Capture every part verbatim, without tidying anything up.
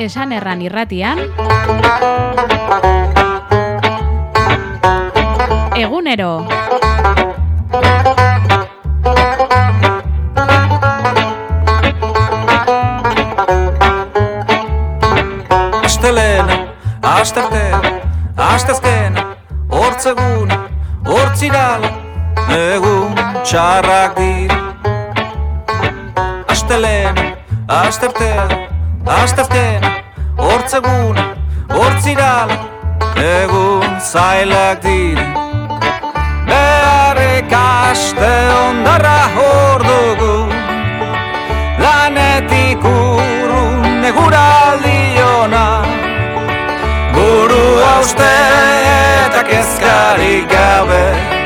Esan Erran irratian Egunero. Astelena, asteartea, asteazkena, hortzeguna, hortzirala, egun txarrak dira. Astelena, asteartea, asteazkena, hortzeguna, hortzirala, egun zailak dira. Beharrik aste ondarra hor dugu, lanetik urrun eguraldi ona. Buru hauste eta kezkarik gabe.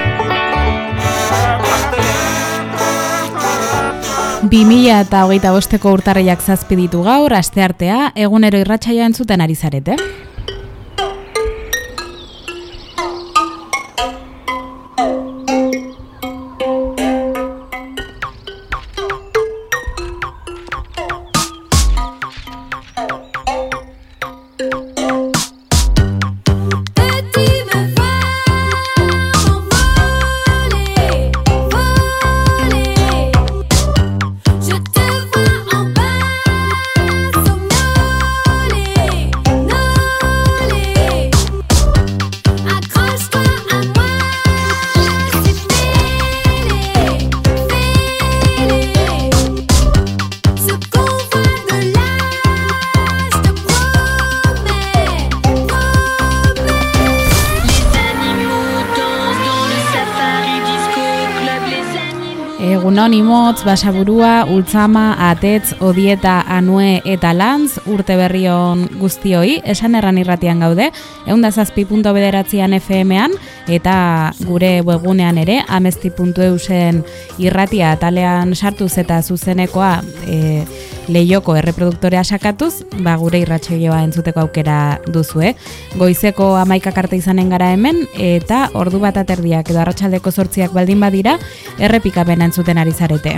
bi mila eta hogeita bosteko urtarriak zazpi ditu gaur, asteartea, egunero irratsaioa entzuten ari zarete. Anonimotz, Basaburua, Ultzama, Atetz, Odieta, Anue eta Lantz, urte berrion guztioi, Esan Erran irratian gaude, ehun eta zazpi puntu bederatzian F M-an, eta gure webgunean ere, amesti puntu eusen irratia atalean sartuz eta zuzenekoa e, lehioko erreproduktorea sakatuz, ba gure irratsaioa entzuteko aukera duzue. Goizeko hamaikak arte izanen gara hemen, eta ordu bat aterdiak edo arratsaldeko zortziak baldin badira, errepikapena entzuten ari zarete.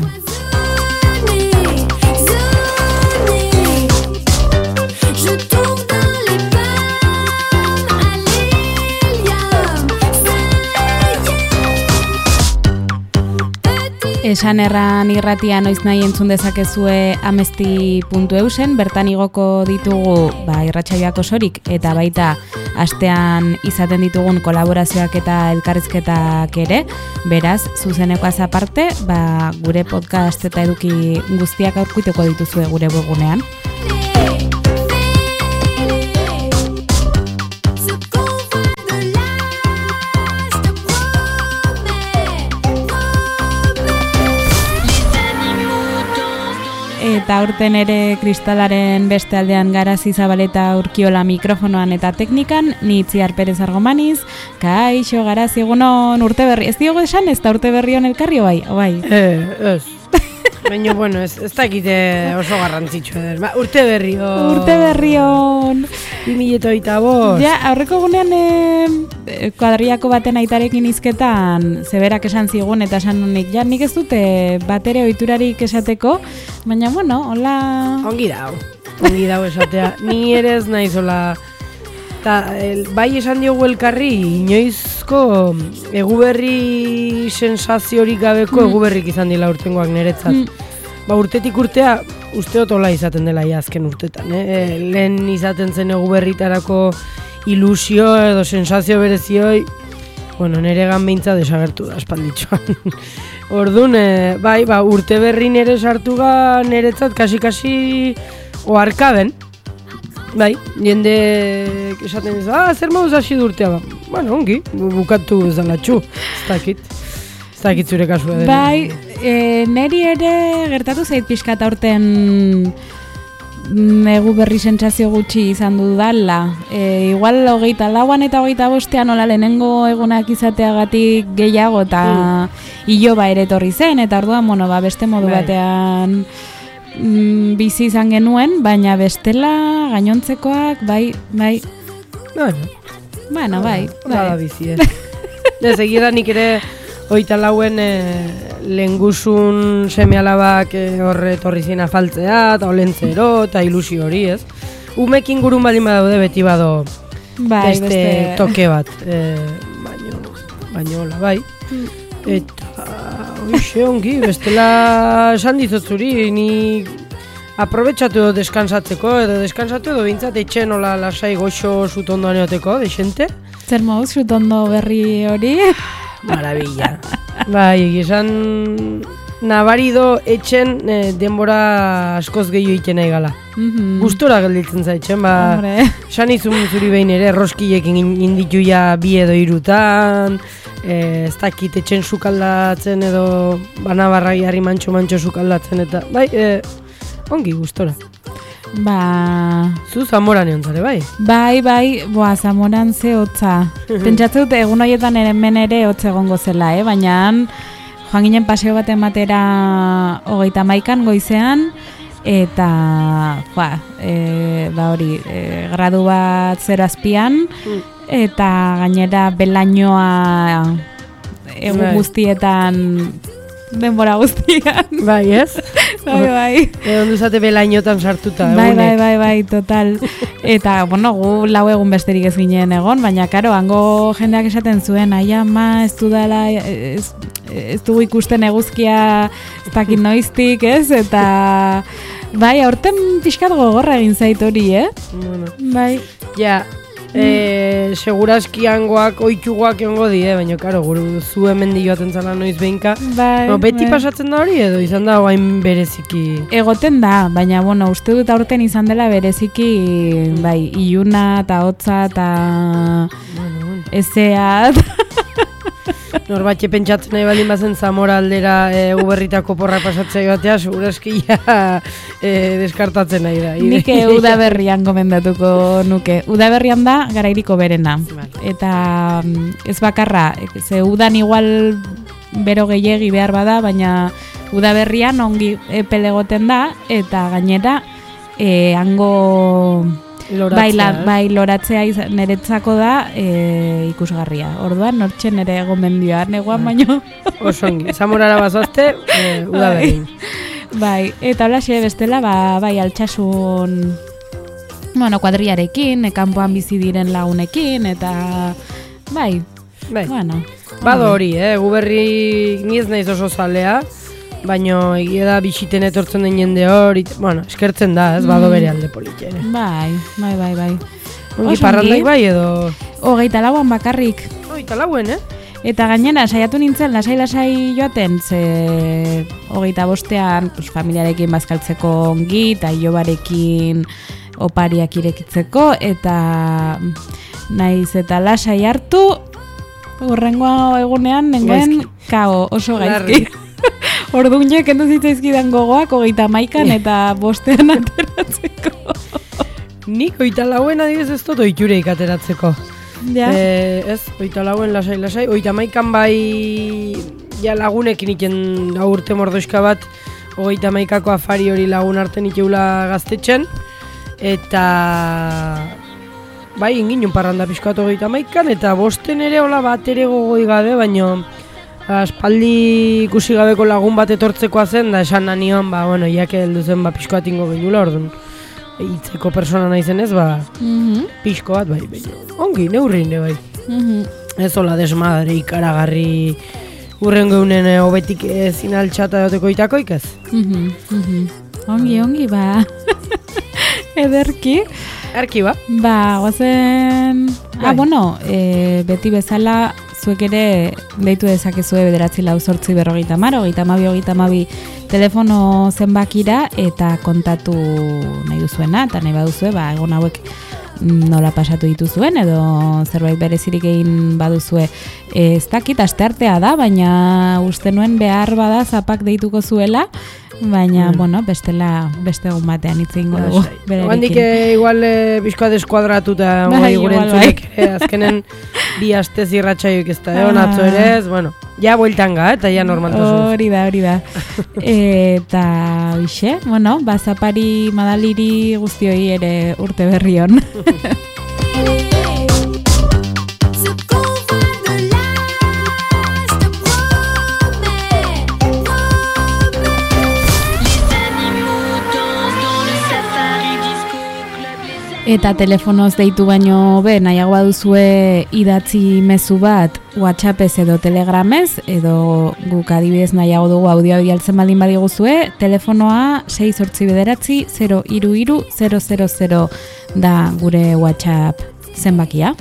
Esan Erran irratia noiz nahi entzun dezakezue amesti puntu eusen, bertan igoko ditugu ba, irratsaioak osorik eta baita astean izaten ditugun kolaborazioak eta elkarrizketak ere, beraz, zuzenekoaz aparte, ba, gure podcast eta eduki guztiak aurkituko dituzue gure webgunean. Eta aurten ere kristalaren beste aldean Garazi Zabaleta Urkiola mikrofonoan eta teknikan, ni Itziar Perez Argomaniz, kaixo Garazi egunon urte berri, ez diogo esan ez da urte berri hon elkarrio bai, bai? Eh, ez. Baina, bueno, ez, ez dakite oso garrantzitsu edo. Urte berri hon. Urte berri hon. bi mila hogeita bost. Ja, aurreko gunean e, kuadriako baten aitarekin izketan zeberak esan zigun eta esan honik, ja, nik ez dute batere ohiturarik esateko, baina, bueno, hola... Ongi dau, ongi dau esatea. Ni ere ez naiz hola... Ta, el, bai esan diogu elkarri, inoizko eguberri sensaziorik gabeko mm. eguberrik izan dila urtengoak niretzat. Mm. Ba, urtetik urtea, uste otola izaten dela azken urtetan. Eh? Lehen izaten zen eguberritarako ilusio edo sensazio berezioi, bueno, nire gan beintza desagertu da espalditxoan. Orduan, eh, bai, ba, urte berri nire sartu ga niretzat kasi-kasi oarkaben. Bai, jende esaten ez, ah, zer mauz hasi durtea, ba. Bueno, ongi, bukatu ez dalatxu, ez dakit, ez dakit zure kasua dela. Bai, e, neri ere gertatu zait pixkat aurten egu berri sentsazio gutxi izan dudala. E, igual hogeita lauan eta hogeita bostean hola lehenengo egunak izateagatik gehiago eta mm. iloba ere etorri zen, eta orduan, bueno, ba, beste modu bai. batean mm, bizi izan genuen, baina bestela gainontzekoak, bai, bai. Bueno, bueno bai, bai. Hala bizi, eh. Ez egira nik ere hogeita lauen eh, lehenguzun seme alabak eh, horre etorri zina faltzea, eta olentzero, eta ilusio hori, ez? umekin gurun baldin badaude beti bado bai, beste, beste toke bat. E, baino, baino, hola, bai. Eta, oixe, ongi, bestela esan dizut zuri, ni aprobetxatu edo deskansatzeko, edo deskansatu edo bintzat etxen hola lasai goxo zutondoan eoteko, desente. Zer moduz zutondo berri hori? Maravilla. Bai, esan nabarido etxen eh, denbora askoz gehiago iten nahi gala. Mm-hmm. Gustora gelditzen zaitzen, ba, esan izun zuri behin ere, roskiekin inditu ja bi edo irutan, eh, ez dakit etxen sukaldatzen edo banabarra jarri mantxo-mantxo sukaldatzen, eta bai, eh, ongi gustora. Ba... Zu Zamoran egon zare, bai? Bai, bai, boa, Zamoran ze hotza. Pentsatze dut egun horietan ere hemen ere hotz egongo zela, eh? Baina joan ginen paseo bat ematera hogeita hamaikan goizean, eta, ba, e, ba hori, e, gradu bat zero azpian, eta gainera belainoa egun bai. Guztietan, denbora guztian. Bai, ez? Bai, bai. Egon duzate belainotan sartuta, bai, egunek. bai, bai, bai, total. Eta, bueno, gu lau egun besterik ez ginen egon, baina, karo, hango jendeak esaten zuen, ai ama, ez du dala, ez, ez dugu ikusten eguzkia ez dakit noiztik, ez? Eta, bai, aurten pixkat gogorra egin zait hori, eh? Bueno. Bai. Ja, e, segurazki hangoak oituguak egongo die, baina, karo, guru zu hemen joaten zala noiz behinka. Bai, No, beti bai. pasatzen da hori edo izan da guain bereziki? Egoten da, baina, bueno, uste dut aurten izan dela bereziki, bai, iluna eta hotza eta Bueno, bueno. ezea. Norbatxe pentsatzen nahi baldin bazen Zamora aldera e, uberritako porra pasatzea joatea, segurazki ja e, deskartatzen nahi da. Nik udaberrian gomendatuko nuke. Udaberrian da garairiko berena. Vale. Eta mm, ez bakarra, ze udan igual bero gehiegi behar bada, baina udaberrian ongi epel egoten da, eta gainera e, hango Loratzea, bai, la, eh? bai loratzea izan- niretzako da e, ikusgarria. Orduan nortxe nire gomendioa negoan baino. Oso ongi, Zamorara bazoazte, e, udaberrin. Bai, eta holaxe bestela, ba, bai, altxasun, bueno, kuadriarekin, e, kanpoan bizi diren lagunekin, eta, bai, Bai. bueno. Bado hori, eh? Guberri ni ez naiz oso zalea, baino egia da bisiten etortzen den jende hori, bueno, eskertzen da, ez bado bere alde politia ere. Bai, bai, bai, bai. Ongi Oso parrandaik ongi. bai edo... Hogeita lauan bakarrik. Oita lauen, eh? Eta gainera, saiatu nintzen, lasai-lasai joaten, ze hogeita bostean, pues, familiarekin bazkaltzeko ongi, eta ilobarekin opariak irekitzeko, eta naiz eta lasai hartu, hurrengo egunean nengoen Gaizki. kao, oso gaizki. Larri. Orduan ja, kendu zitzaizkidan gogoak, hogeita maikan eta bostean ateratzeko. Nik oita lauen adibidez ez dut oitureik ateratzeko. Ja. Eh, ez, oita lauen lasai-lasai, oita maikan bai ja lagunekin iten da urte mordoizka bat, hogeita maikako afari hori lagun arten iteula gaztetxen, eta bai ingin parranda pixkoat hogeita maikan, eta bosten ere hola bat ere gogoi gabe, baino aspaldi ikusi gabeko lagun bat etortzekoa zen, da esan nanion, ba, bueno, iake heldu zen, ba, pixkoat ingo gehiula, orduan, hitzeko persona naizen ez, ba, Mhm, pixko bat, bai, bai, ongi, neurrin, bai. mhm. Ez hola desmadre ikaragarri urrengo eunen eh, hobetik ezin altxata duteko itakoik ez. Mhm, mhm. Ongi, ongi, ba. Ederki. Erki ba? Ba, goazen... Ah, Bai. bueno, e, beti bezala zuek ere deitu dezakezue bederatzi lau zortzi berrogeita mar, hogeita mabi, hogeita mabi telefono zenbakira eta kontatu nahi duzuena, eta nahi baduzue, ba, egon hauek nola pasatu dituzuen, edo zerbait berezirik egin baduzue. E, ez dakit, asteartea da, baina uste nuen behar bada zapak deituko zuela, baina, Mm. bueno, bestela, beste egun batean hitz egingo dugu. Handik berarekin. igual eh, bizkoa deskuadratuta Bai, bai, gure igual, entzulek, eh, azkenen bi astez irratsaioik ez da, egon atzo ere ez, bueno, ja bueltan ga, eta ja normaltasun. Hori da, hori da. Eta, bixe, bueno, bazapari madaliri guztioi ere urte berri hon. Ce qu'on voit de l'Est promet, promet. Les animaux dansent dans le safari disco club. Les Eta telefonoz deitu baino be, nahiago baduzue idatzi mezu bat WhatsAppez edo Telegramez, edo guk adibidez nahiago dugu audioa bidaltzen baldin badiguzue, telefonoa sei zortzi bederatzi zero hiru hiru zero zero zero da gure WhatsApp zenbakia.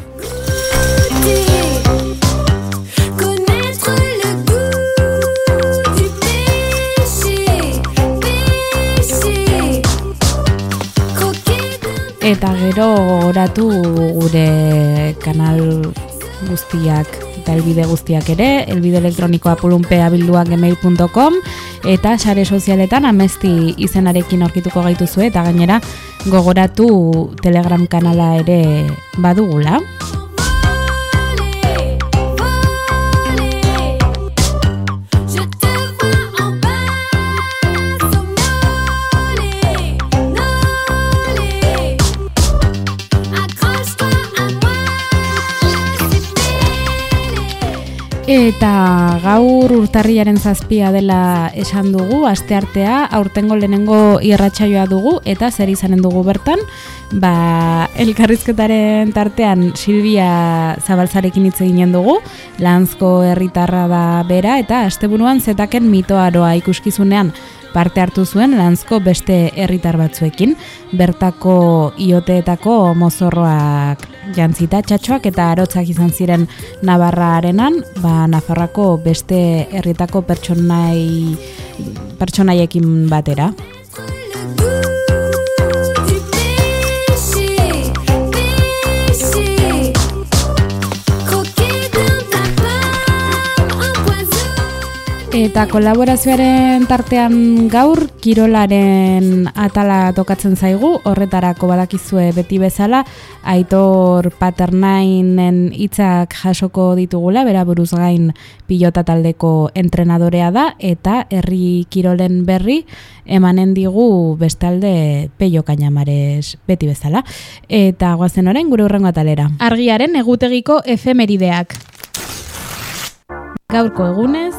Connaître le goût du péché, péché. Croquer d'un Eta gero gogoratu gure kanal guztiak eta elbide guztiak ere, elbide elektronikoa pulunpeabilduak gmail punto com eta sare sozialetan amesti izenarekin aurkituko gaituzue eta gainera gogoratu Telegram kanala ere badugula. voler, voler. Je te vois en bas, somnoler, noler. Accroche-toi à moi, c'est belle. Eta gaur urtarrilaren zazpia dela esan dugu, asteartea, aurtengo lehenengo irratsaioa dugu, eta zer izanen dugu bertan, ba, elkarrizketaren tartean Silvia Zabalzarekin hitz eginen dugu, Lanzko herritarra da bera, eta asteburuan Zetaken mitoaroa ikuskizunean parte hartu zuen Lanzko beste herritar batzuekin, bertako ioteetako mozorroak jantzita, txatxoak eta arotzak izan ziren Navarra arenan, ba, Nafarroako beste herritako pertsonai pertsonaiekin batera. Du péché, péché. Croquer dans ta pomme empoisonnée. Eta kolaborazioaren tartean gaur kirolaren atala tokatzen zaigu, horretarako badakizue beti bezala Aitor Paternainen hitzak jasoko ditugula, bera buruz gain pilota taldeko entrenadorea da eta herri kirolen berri emanen digu bestalde Peio Kañamares beti bezala. Eta goazen orain gure hurrengo atalera. Argiaren egutegiko efemerideak. Gaurko egunez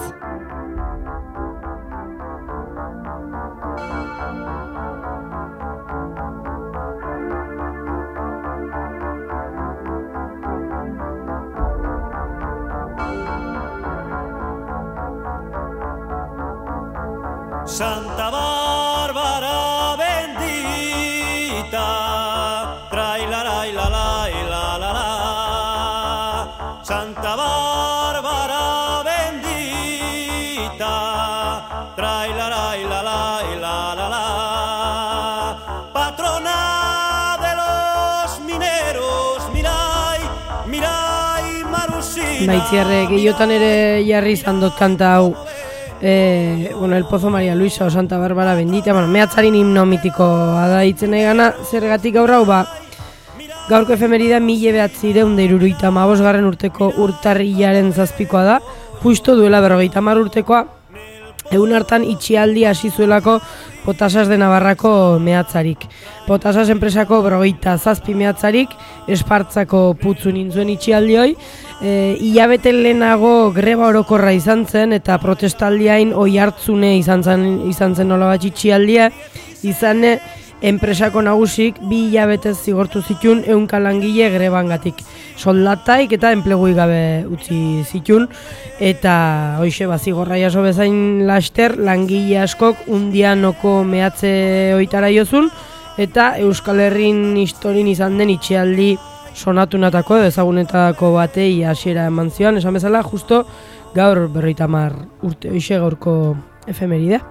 Santa Bárbara bendita, trai la la la la la la la. Santa Bárbara bendita, trai la la la la la la la. Patrona de los mineros, mirai, mirai Marusina. Baitziarre gehiotan ere jarri izan dut kanta hau. Eh, bueno, El Pozo María Luisa o Santa Bárbara bendita, bueno, mehatzarin himno mitikoa da itzen nahi gana, zergatik gaur hau, ba, gaurko efemerida mila behatzireun da hirurogeita hamabosgarren urteko urtarrilaren zazpikoa da, justo duela berrogeita hamar urtekoa, egun hartan itxialdi hasi zuelako Potasas de Navarrako mehatzarik. Potasas enpresako berrogeita zazpi mehatzarik, Espartzako putzu nintzuen itxialdi hoi, e, hilabete lehenago greba orokorra izan zen eta protestaldiain oi hartzune izan zen, izan zen nola bat itxialdia, izan enpresako nagusik bi hilabetez zigortu zitun ehunka langile grebangatik. Soldataik eta enplegui gabe utzi zitun eta hoixe ba zigorra jaso bezain laster langile askok undianoko mehatze oitara jozun eta Euskal Herrin historin izan den itxialdi sonatunatako edo ezagunetako batei hasiera eman zion, esan bezala justo gaur berrogeita hamar urte hoixe gaurko efemeride.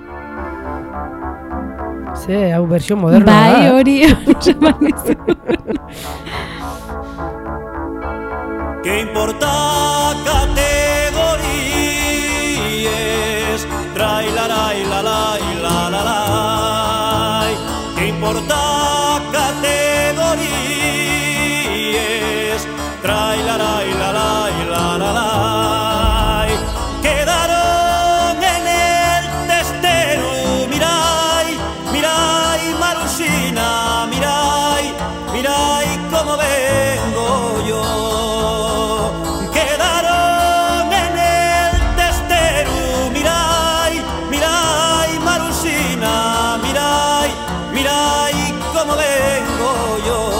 Ze, hau versión moderna da. Bai, eh? hori eman izan. ¿Qué importa categorías? Trai la la la la la la la. ¿Qué importa categorías? Trai la la la la la la la. Quedaron en el testero, mirai, mirai Marusina, mirai, mirai cómo vengo yo. Quedaron en el testero, mirai, mirai Marusina, mirai, mirai cómo vengo yo.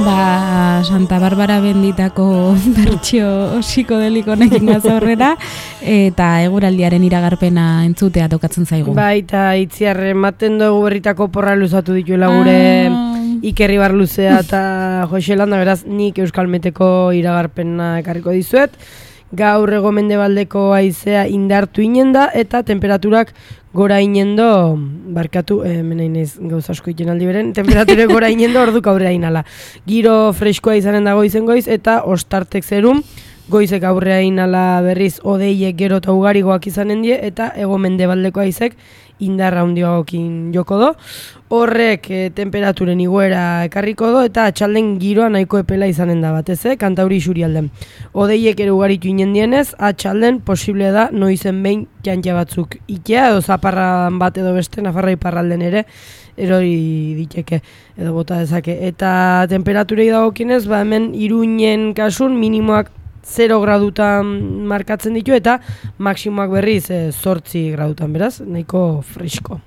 ba, Santa Barbara benditako bertsio psikodelikonekin gaz aurrera, eta eguraldiaren iragarpena entzutea tokatzen zaigu. Bai, eta itziar ematen dugu berritako porra luzatu dituela gure Ah. Ikerri Barluzea eta Jose Landa, beraz nik Euskal Meteko iragarpena ekarriko dizuet. Gaur hego mendebaldeko haizea indartu inen da eta temperaturak gora inendo, barkatu, eh, menainez gauza asko iten aldi beren, temperaturek gora inendo orduk aurrea inala. Giro freskoa izanen da goizen goiz eta ostartek zerum, goizek aurrea inala berriz odeiek gero eta ugarigoak izanen die eta hego mendebaldeko haizek indarra handioagokin joko do. Horrek e, temperaturen igoera ekarriko do eta atxalden giroa nahiko epela izanen da batez, eh? Kantauri isurialden. Odeiek ere ugaritu inen dienez, atxalden posible da noizen behin jantia batzuk itea edo zaparran bat edo beste Nafarroa iparralden ere erori diteke edo bota dezake. Eta temperaturei dagokienez, ba hemen Iruinen kasun minimoak zero gradutan markatzen ditu eta maksimoak berriz e, zortzi gradutan, beraz, nahiko fresko.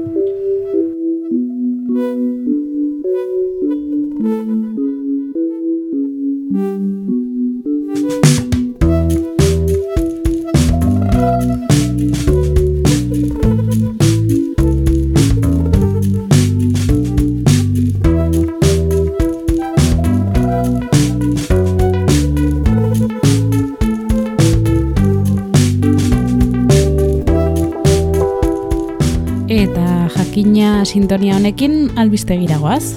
Eta jakina sintonia honekin albistegira goaz.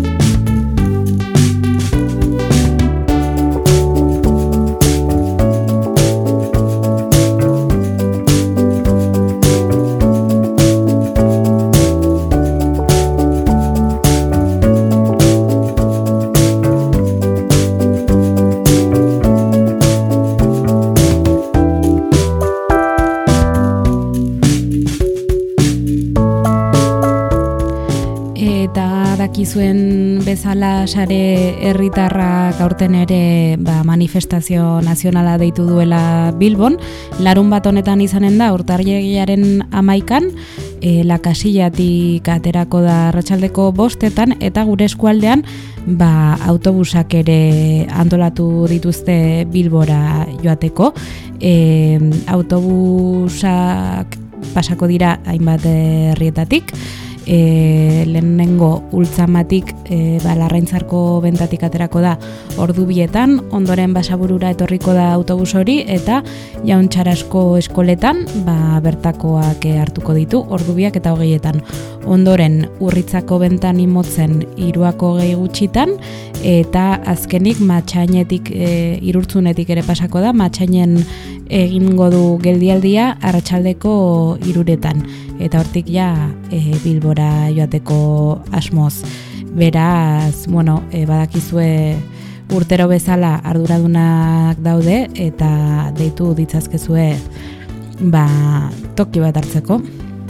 Dakizuen bezala sare herritarrak aurten ere ba, manifestazio nazionala deitu duela Bilbon. Larun bat honetan izanen da, urtarrilaren amaikan, e, La Casillatik aterako da arratsaldeko bostetan, eta gure eskualdean ba, autobusak ere antolatu dituzte Bilbora joateko. E, autobusak pasako dira hainbat herrietatik, E, lehenengo ultzamatik e, ba, Larraintzarko bentatik aterako da ordu bietan, ondoren Basaburura etorriko da autobus hori eta Jauntxarasko eskoletan ba, bertakoak hartuko ditu ordu biak eta hogeietan. Ondoren Urritzako bentan imotzen hiruako hogei gutxitan eta azkenik Matxainetik e, Irurtzunetik ere pasako da, Matxainen egingo du geldialdia arratsaldeko hiruretan. Eta hortik ja e, Bilbora joateko asmoz. Beraz, bueno, e, badakizue urtero bezala arduradunak daude eta deitu ditzazkezue ba, toki bat hartzeko.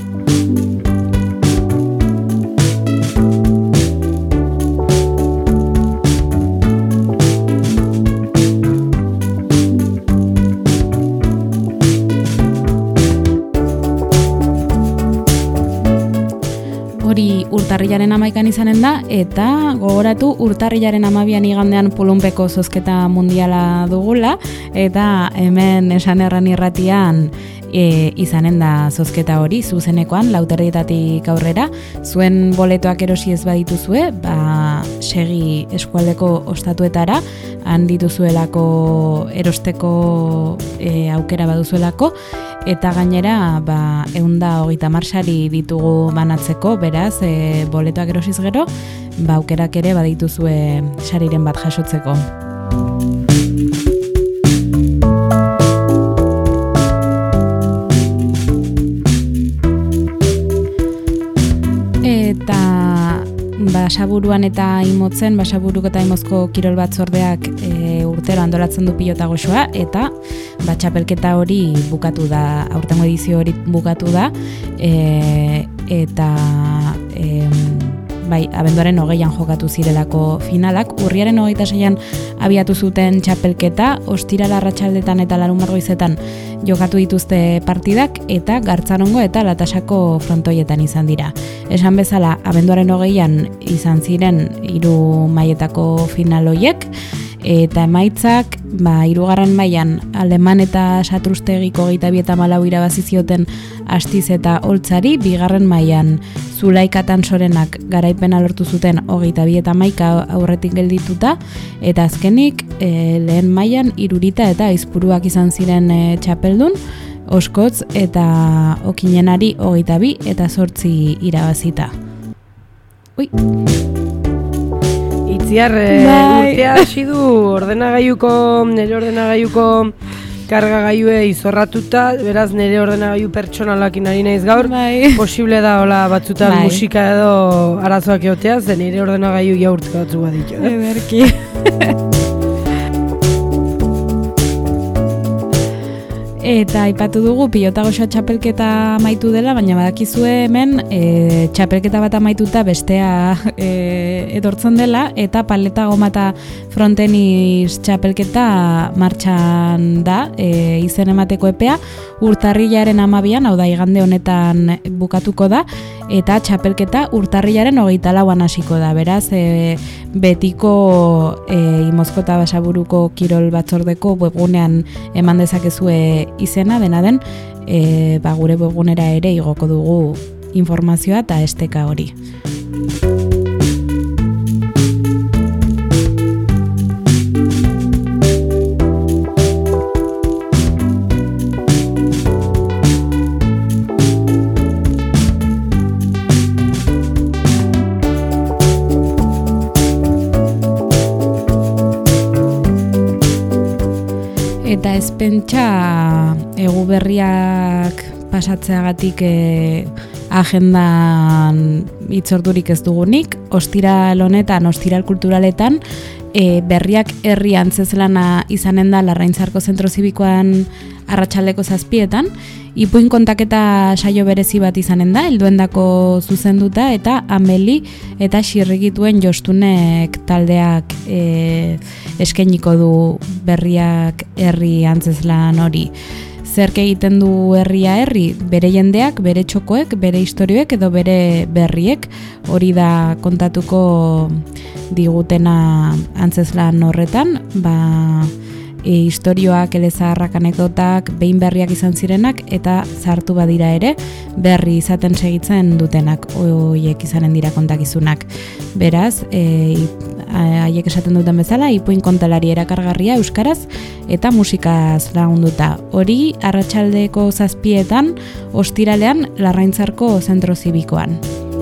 Hori urtarrilaren amaikan izanen da, eta gogoratu urtarrilaren amabian igandean Pulunpeko zozketa mundiala dugula, eta hemen esan erran irratian e, izanen da zozketa hori, zuzenekoan, lauterdietatik aurrera, zuen boletoak erosi ez badituzue, ba, segi eskualdeko ostatuetara, han dituzuelako erosteko e, aukera baduzuelako, eta gainera ba, eunda hogeita marsari ditugu banatzeko, beraz, e, boletoak erosiz gero, ba, aukerak ere badituzue sariren bat jasotzeko. Eta Basaburuan eta Imotzen, Basaburuk eta Imozko kirol batzordeak e, urtero antolatzen du pilota goxoa, eta ba, txapelketa hori bukatu da, aurtengo edizio hori bukatu da, e, eta e, bai, abenduaren hogeian jokatu zirelako finalak, urriaren hogeita seian abiatu zuten txapelketa, ostiral arratsaldetan eta larunbat jokatu dituzte partidak, eta Gartzarongo eta Latasako frontoietan izan dira. Esan bezala, abenduaren hogeian izan ziren hiru mailetako final hoiek, eta emaitzak, ba, hirugarren mailan Aleman eta Satrustegiko hogeita bi eta hamalau irabazi zioten Astiz eta Oltzari, bigarren mailan Zulaika Tansorenak garaipena lortu zuten hogeita bi eta hamaika aurretik geldituta, eta azkenik e, lehen mailan Irurita eta Aizpuruak izan ziren e, txapeldun, Oskotz eta Okinenari hogeita bi eta zortzi irabazita. Ui! Itziar, Bai. urtea hasi du ordenagailuko, nire ordenagailuko kargagailue izorratuta, beraz nire ordenagailu pertsonalakin ari naiz gaur. Bai. Posible da hola batzutan Bai. musika edo arazoak egotea, ze nire ordenagailu jaurtzeko batzu bat ditu. Eh? Ederki. Eta aipatu dugu pilota goxoa txapelketa amaitu dela, baina badakizue hemen e, txapelketa bat amaituta bestea e, etortzen dela, eta paleta gomata frontenis txapelketa martxan da, e, izen emateko epea, urtarrilaren amabian, hau da igande honetan bukatuko da, eta txapelketa urtarrilaren hogeita lauan hasiko da, beraz, e, betiko e, Imozko eta Basaburuko Kirol Batzordeko webgunean eman dezakezue izena, dena den, e, ba, gure webgunera ere igoko dugu informazioa eta esteka hori. Eta ez pentsa eguberriak pasatzeagatik e, agendan hitzordurik ez dugunik, ostiral honetan, ostiral kulturaletan, e, berriak herri antzeslana izanen da Larraintzarko zentro zibikoan arratsaldeko zazpietan, ipuin kontaketa saio berezi bat izanen da, helduendako zuzenduta, eta Ameli eta Xirrigituen Jostunek taldeak e, eskainiko du berriak herri antzeslan hori. Zerk egiten du herria herri, bere jendeak, bere txokoek, bere istorioek edo bere berriek, hori da kontatuko digutena antzeslan horretan, ba, e, istorioak, elezaharrak, anekdotak, behin berriak izan zirenak, eta zartu badira ere, berri izaten segitzen dutenak, horiek izanen dira kontakizunak. Beraz, e, haiek esaten duten bezala, ipuin kontalari erakargarria euskaraz eta musikaz lagunduta. Hori arratsaldeko zazpietan, ostiralean Larraintzarko zentro zibikoan.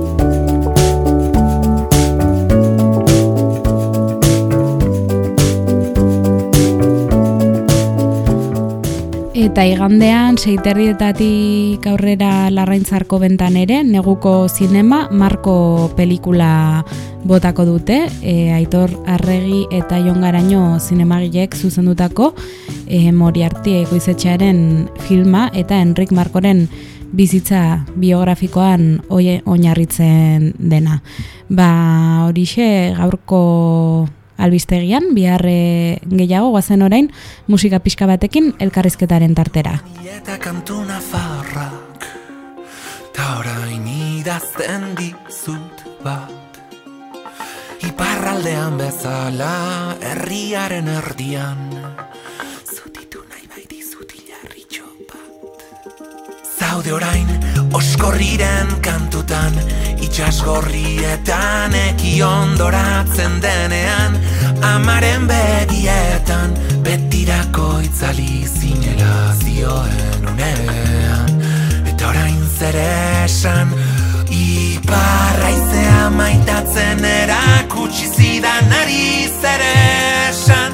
Eta igandean, seiterrietatik aurrera Larraintzarko bentan ere, neguko zinema, Marko pelikula botako dute, e, Aitor Arregi eta Jon Garaño zinemagilek zuzendutako e, Moriarty ekoizetxearen filma eta Enrik Markoren bizitza biografikoan oie, oinarritzen dena. Ba, horixe gaurko albistegian, bihar gehiago guazen orain musika pixka batekin elkarrizketaren tartera. Eta kantu nafarrak, ta orain idazten dizut bat. Iparraldean bezala, herriaren erdian, zutitu nahi bai dizut hilarritxo bat. Zaude orain, oskorriren kantutan, itxasgorrietan eki ondoratzen denean, amaren begietan, betirako itzali zinela zioen unean. Eta orain zer esan, iparraizea maitatzen erakutsi zidan ari zer esan.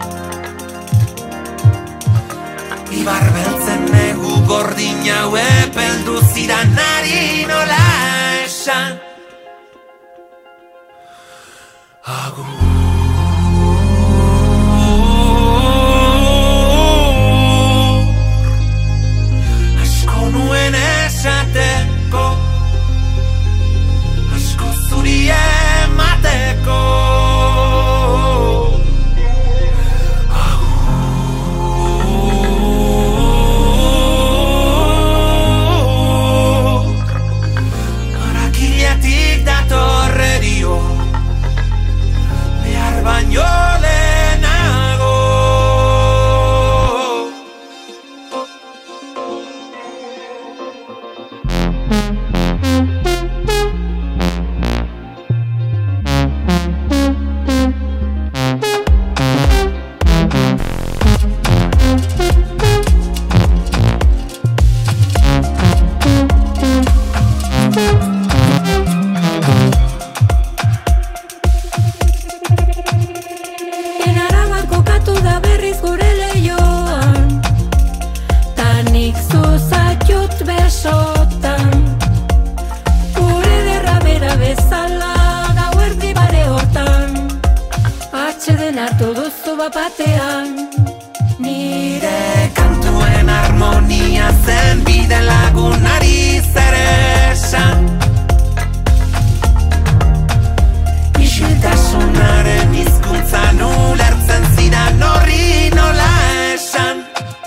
Ibar beltzen negu gordin hau epeldu zidan ari nola esan. Agur. Asko nuen esateko, asko zuri batean. Nire kantuen harmonia zen bide lagunari zer esan. Isiltasunaren hizkuntzan ulertzen zidan horri nola esan.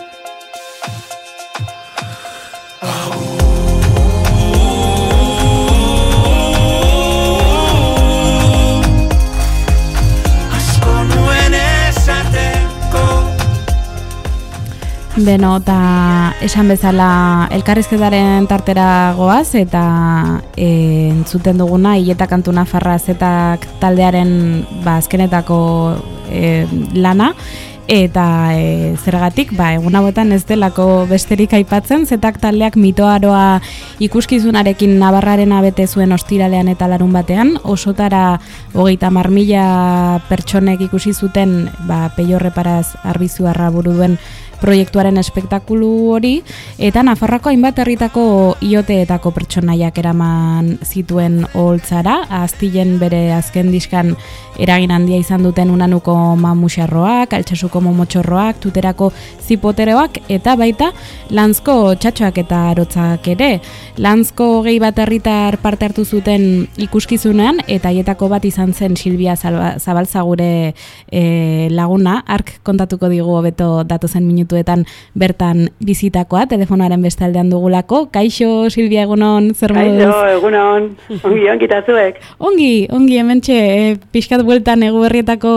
Beno, eta esan bezala elkarrizketaren tartera goaz, eta e, entzuten duguna Ileta kantu nafarra zetak taldearen ba, azkenetako e, lana, eta e, zergatik, ba, egun hauetan ez delako besterik aipatzen, zetak taldeak mitoaroa ikuskizunarekin Navarraren abete zuen ostiralean eta larun batean, osotara hogeita hamar mila pertsonek ikusi zuten ba, Peio Reparaz Arbizuarra buru duen proiektuaren espektakulu hori, eta Nafarroako hainbat herritako ioteetako pertsonaiak eraman zituen oholtzara, Aztilen bere azken diskan eragin handia izan duten Unanuko mamuxarroak, Altsasuko momotxorroak, Tuterako zipoteroak, eta baita Lanzko txatxoak eta arotzak ere. Lanzko gehi bat herritar parte hartu zuten ikuskizunean, eta haietako bat izan zen Silvia Zabalza gure e, laguna, ark kontatuko digu hobeto datozen minutuetan bertan bizitakoa, telefonoaren bestaldean dugulako. Kaixo, Silvia, egunon, zer moduz? Kaixo, egunon, ongi, ongi tazuek. Ongi, ongi, hementxe, e, pixkat bueltan Eguberrietako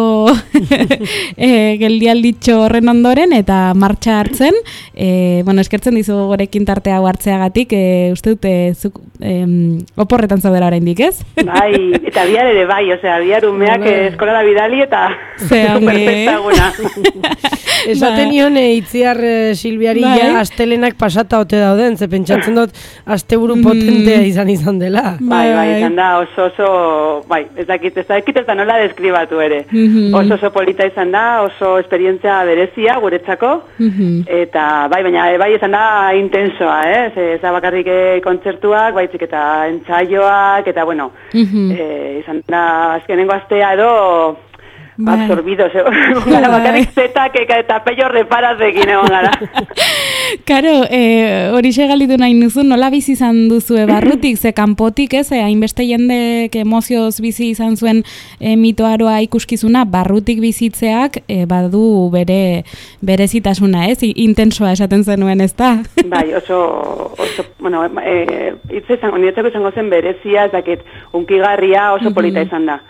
e, geldialditxo horren ondoren, eta martxa hartzen, e, bueno, eskertzen dizu gorekin tartea hartzeagatik, e, uste dute, zuk, e, oporretan zaudela oraindik, ez? Bai, eta bihar ere bai, osea, bihar umeak eskolara bidali eta perfectaguna. Esaten nion itziar Silviari ja astelenak pasata ote dauden, ze pentsatzen dut asteburu potentea izan izan dela. Bai, bai, izan da oso oso, bai, ez dakit, ez dakit ez da nola deskribatu ere. Oso oso polita izan da, oso esperientzia berezia guretzako, eta bai, baina bai izan da intensoa, eh? Ez da bakarrik kontzertuak, baizik eta entsaioak, eta bueno, izan da azkenengo astea edo absorbido, gara bakarrik zetak eta Peio Reparazekin egon gara. Karo, hori segalitu nahi nuzun, nola bizi izan duzue barrutik, ze kanpotik, ez, hainbeste jendek emozioz bizi izan zuen e, mitoaroa ikuskizuna, barrutik bizitzeak e, badu bere berezitasuna, ez, intensoa esaten zenuen, ez da? Bai, oso, oso, bueno, e, hitz izango, niretzako izango zen berezia, ez dakit, unkigarria oso polita izan da.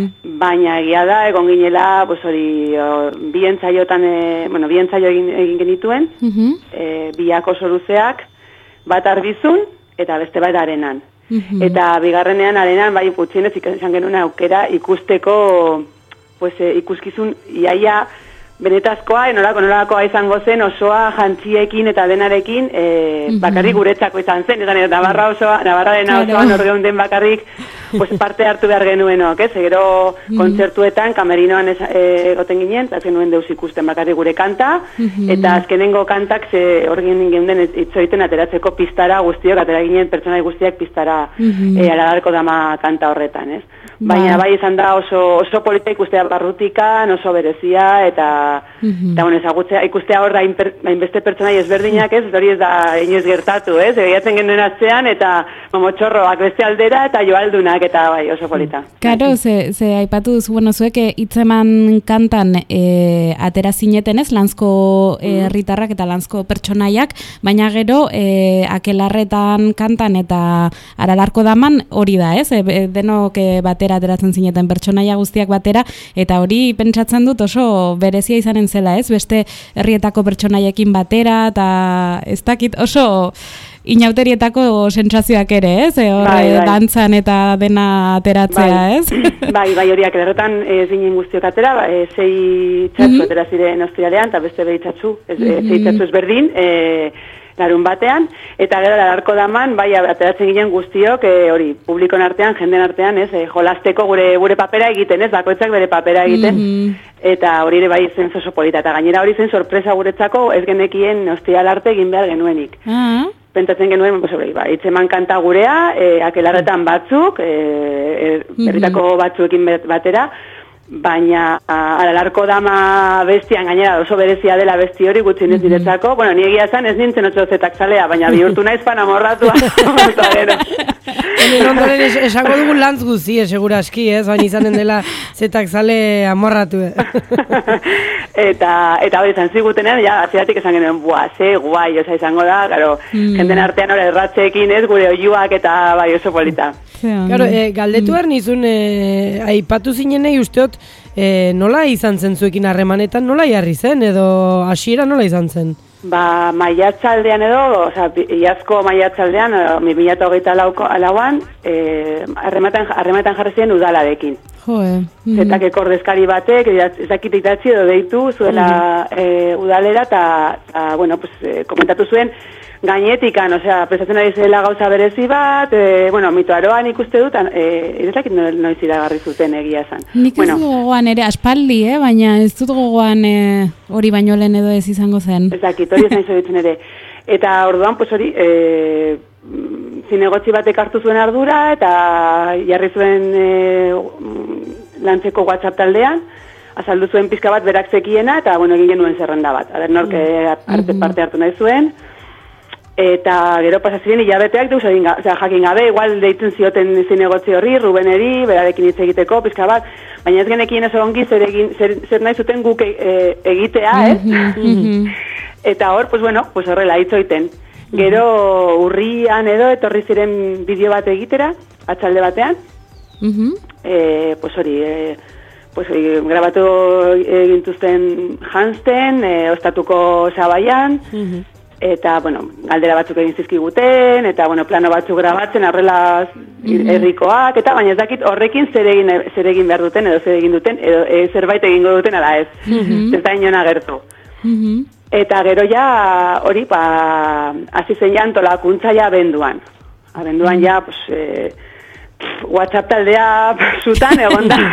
Baina egia da, egon ginela, pues hori, bi entzaiotan, e, bueno, bi entzaio egin, egin genituen, uh-huh. e, biak oso luzeak, bat arbizun, eta beste bat arenan. Uh-huh. Eta bigarrenean arenan, bai, gutxienez izan genuen aukera ikusteko, pues, e, ikuskizun, iaia, benetazkoa, enolako, enolakoa izango zen, osoa jantziekin eta denarekin, e, uh-huh. bakarrik guretzako izan zen, eta Navarra osoa, Navarraren osoa, norgeun den bakarrik, pues parte hartu behar genuenok, ez? Gero mm-hmm. kontzertuetan, kamerinoan egoten ginen, eta genuen deus ikusten bakarrik gure kanta, mm-hmm. eta azkenengo kantak ze hor ginen ginen itzoiten ateratzeko pistara guztiok, atera ginen pertsonai guztiak pistara mm-hmm. e, aradarko dama kanta horretan, ez? Baina bai izan da oso, oso polita ikustea barrutikan, oso berezia, eta, mm-hmm. eta bueno, ezagutzea, ikustea hor hainbeste pertsonai ezberdinak, ez? Hori ez da inoiz gertatu, ez? Egiatzen genuen atzean, eta momotxorroak beste aldera, eta joaldunak, eta bai, oso polita. Karo, ze, ze aipatu duzu, bueno, zuek hitzeman kantan e, atera zineten, ez? Lanzko herritarrak e, eta Lanzko pertsonaiak, baina gero e, Akelarretan kantan eta Aralarko daman hori da, ez? E, denok batera ateratzen zineten pertsonaia guztiak batera, eta hori pentsatzen dut oso berezia izanen zela, ez? Beste herrietako pertsonaiekin batera, eta ez dakit oso inauterietako sentsazioak ere, ez? E, horre, bai, bai. Dantzan eta dena ateratzea, bai. Ez? Bai, bai, horiak erretan e, zinen guztiok atera, ba, e, zei txatzu mm-hmm. atera ziren ostiralean, eta beste behi txatzu, ez, mm-hmm. zei txatzu ezberdin, e, larun batean, eta gero Alarko daman, bai, ateratzen ginen guztiok, e, hori, publikon artean, jenden artean, ez, e, jolasteko gure, gure papera egiten, ez, bakoitzak bere papera egiten, mm-hmm. eta hori ere bai zen oso polita, eta gainera hori zen sorpresa guretzako, ez genekien ostiral arte egin behar genuenik. Ah. Pentsatzen genuen, pues, hori, ba, itzeman kanta gurea, e, Akelarretan batzuk, e, e, berritako batzuekin batera, baina Aralarko Dama bestian gainera oso berezia dela besti hori gutxinez diretzako. Bueno, ni egia esan ez nintzen otso zetak zalea, baina bihurtu naiz fan amorratua. Hemen ondoren es, esango dugu lantz guzie, segura aski, ez? Baina izanen dela zetak zale amorratu. eta eta hori izan zigutenean, ja, atziatik esan genuen, bua, ze guai, oza, izango da, garo, mm. jenden artean hori erratzeekin ez, gure oiuak eta bai oso polita. Claro, eh, galdetu behar nizun, eh, aipatu zinenei usteot, eh, nola izan zen zuekin harremanetan, nola jarri zen, edo hasiera nola izan zen? Ba, maiatzaldean edo, oza, iazko maiatzaldean, mi mila eta hogeita lauan, harremanetan eh, jarri ziren udalarekin. Joe. Zetak ekordezkari batek, ez dakit itatzi edo deitu, zuela eh, udalera, eta, bueno, pues, eh, komentatu zuen, gainetikan, osea, prestatzen ari zela gauza berezi bat, e, bueno, mitoaroan ikuste dut, e, ez dakit noiz iragarri zuten egia esan. Nik bueno, ez gogoan ere, aspaldi, eh? Baina ez dut gogoan e, hori baino lehen edo ez izango zen. Ez dakit, hori ez nahi zoritzen ere. Eta orduan, pues hori, e, zinegotzi batek hartu zuen ardura, eta jarri zuen e, lantzeko WhatsApp taldean, azaldu zuen pizka bat berak zekiena, eta, bueno, egin genuen zerrenda bat. Aber, nork arte, parte hartu nahi zuen, eta gero pasaziren hilabeteak deus egin gabe, osea, jakin gabe, igual deitzen zioten zinegotzi horri, Rubeneri, berarekin hitz egiteko, pizka bat, baina ez genekien oso ongi zer, egin, zer, zer nahi zuten guk e, egitea, ez? Eta hor, pues bueno, pues horrela hitz oiten. Gero urrian edo etorri ziren bideo bat egitera, atxalde batean, e, pues hori, e, pues hori, grabatu egintuzten janzten, e, ostatuko Zabaian, eta, bueno, galdera batzuk egin zizkiguten, eta, bueno, plano batzuk grabatzen, horrela herrikoak, eta baina ez dakit horrekin zer egin, zer egin behar duten, edo zer egin duten, edo e, zerbait egingo duten, ala ez. Ez da inon agertu. Eta gero ja, hori, ba, hasi zen ja antolakuntza ja abenduan. Abenduan ja, pues, e, WhatsApp taldea zutan egon da.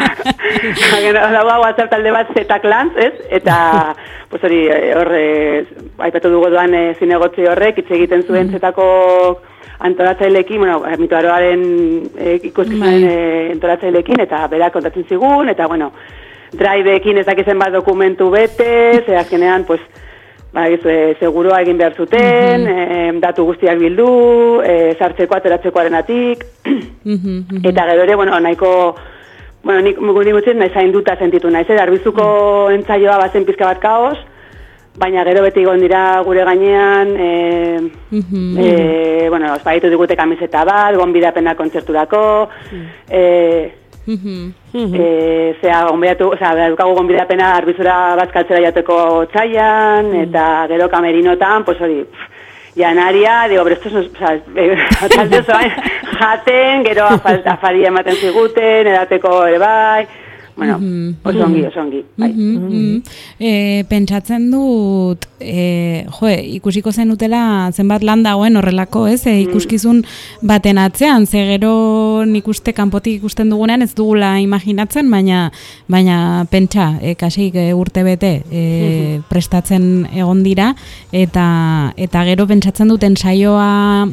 Dagoa WhatsApp talde bat zetak lantz, ez? Eta, pues hori, horre, aipatu dugu doan e, zinegotzi horrek, hitz egiten zuen zetako antolatzailekin, bueno, mitoaroaren e, ikuskizunen e, antolatzailekin, eta berak kontatzen zigun, eta, bueno, driveekin ez dakizen bat dokumentu bete, ze azkenean, pues, ba, gizu, e, seguroa egin behar zuten, mm-hmm. e, datu guztiak bildu, e, sartzeko ateratzekoaren atik, mm-hmm. eta gero ere, bueno, nahiko, bueno, nik mugunik gutxez nahi zainduta sentitu naiz, eh? Arbizuko mm-hmm. entzaioa bazen pizka bat kaos, baina gero beti egon dira gure gainean, e, mm-hmm. e, bueno, ospagitu digute kamiseta bat, gonbidapena kontzerturako, mm-hmm. e, Mm-hmm. E, zea, gonbidatu, osea, daukagu gonbidapena arbizura bazkaltzera jateko txaian, mm. eta gero kamerinotan, pues hori, janaria, digo, pero esto es, o sea, atalde zoan, jaten, gero afaria ematen ziguten, edateko ere bai, bueno, mm-hmm. oso ongi, oso ongi, bai. Mm-hmm. E, pentsatzen dut, e, jo, ikusiko zenutela zenbat lan dagoen horrelako, ez? E, ikuskizun baten atzean, ze gero nik uste kanpotik ikusten dugunean ez dugula imaginatzen, baina baina pentsa, e, kasik e, urte bete e, mm-hmm. prestatzen egon dira, eta eta gero pentsatzen duten saioa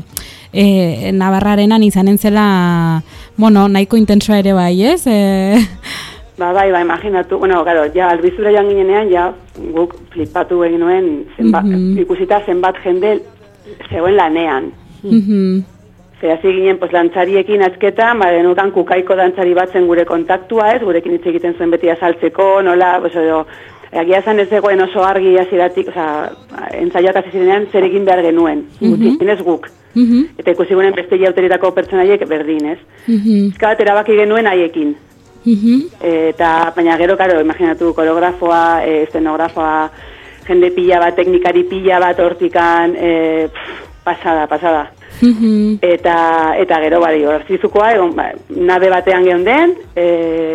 e, Navarrarenan izanen zela, bueno, nahiko intensoa ere bai, ez? E, Ba, bai, ba, imaginatu, bueno, claro, ja, albizura joan ginenean, ja, guk flipatu egin nuen, zenba, mm-hmm. ikusita zenbat jende zegoen lanean. Mm-hmm. Zer, hasi ginen, pues, lantzariekin azketan, ba, denukan kukaiko dantzari batzen gure kontaktua, ez, gurekin hitz egiten zuen beti azaltzeko, nola, pues, edo, egia esan ez zegoen oso argi hasieratik, osea, entzaioak hasi zirenean zer egin behar genuen, mm-hmm. gutxienez guk. Mm-hmm. Eta ikusi gunen beste jauteritako pertsonaiek berdin, ez. Mm-hmm. Ezkabat erabaki genuen haiekin. Mm-hmm. Eta, baina gero, karo, imaginatu, koreografoa, e, estenografoa, jende pila bat, teknikari pila bat hortikan, e, pff, pasada, pasada. Mm-hmm. Eta, eta gero, bari, horzizukoa, egon, ba, nabe batean geunden, e,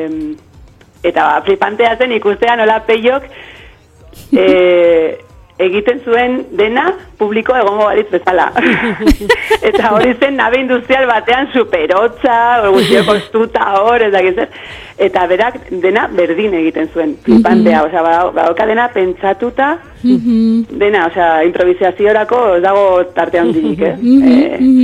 eta ba, flipantea zen ikustean nola peiok, e, egiten zuen dena publiko egongo balitz bezala. Eta hori zen nabe industrial batean superotza, guztio kostuta hor, ez dakiz, eta berak dena berdin egiten zuen, flipantea, osea, badauka dena pentsatuta, dena, osea, improvisaziorako dago tarte handirik, eh?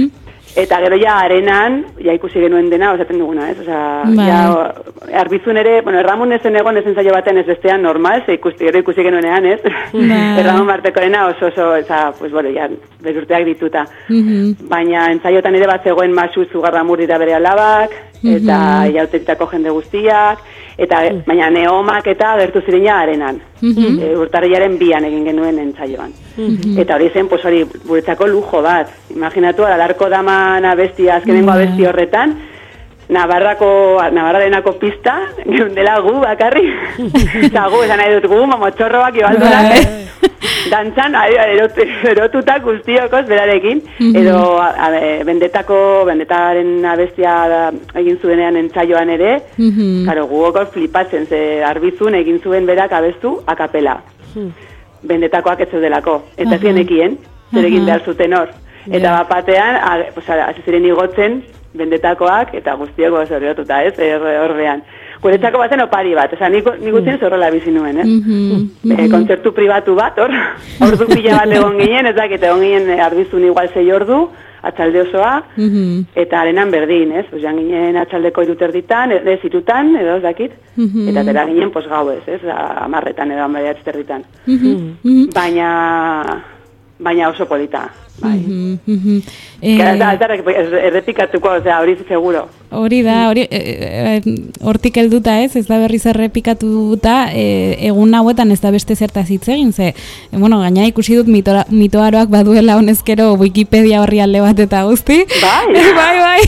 Eta gero ja arenan, ja ikusi genuen dena, osaten duguna, ez? Osea, Bai. ja, Arbizun ere, bueno, Erramon ezen egon ezen zailo baten ez bestean normal, ze ikusti, gero ikusi genuenean, ez? Bai. Erramon Bartekorena oso oso, eza, pues, bueno, ja, bezurteak dituta. Mhm. Baina entzaiotan ere bat zegoen Masu Zugarramur dira bere alabak, eta jautetitako jende guztiak, eta baina neomak eta gertu ziren ja arenan. Mhm. E, urtarrilaren bian egin genuen entzaioan. Eta hori zen, pues hori, guretzako lujo bat. Imaginatu, alarko daman abestia, azkenengo Bai. abesti horretan, Navarrako, Navarrarenako pista, geundela gu bakarri. Eta gu, esan nahi dut gu, mamotxorroak ibaldunak, Bai. dantzan, erot, erotutak guztiokoz berarekin, edo a, a, bendetako, bendetaren abestia da, egin zuenean entzaioan ere, Mhm. karo, guokos flipatzen, ze Arbizun egin zuen berak abestu akapela. Bendetakoak ez zeudelako, eta zienekien, zer egin behar zuten hor. Eta bapatean, a- pues, hasi ziren igotzen, bendetakoak, eta guztioko zoriotuta, ez, er- horrean. Guretzako bazen opari bat, oza, nik, nik guztien zorrela bizi nuen, ez? Mhm. E, kontzertu pribatu bat, hor, ordu pila bat egon ginen, ez dakit, egon ginen eh, Arbizun igual zei ordu, atxalde osoa, Mhm. eta arenan berdin, ez? Pues, jan ginen atxaldeko irut erditan, ez irutan, edo ez dakit, Mhm. eta tera ginen, pues, gau ez, ez? Amarretan edo amarreatz erditan. Mhm. Mhm. Baina, baina oso polita, bai. Mhm. Mhm. Eh, Eh, ez da, ez da erre- errepikatuko, osea, hori seguro. Hori da, hori, e, e, hortik helduta ez, ez da berriz errepikatuta, e, egun hauetan ez da beste zertaz hitz egin, ze, e, bueno, gaina ikusi dut mitora, mitoaroak baduela honezkero Wikipedia orrialde bat eta guzti. Bai. bai, bai.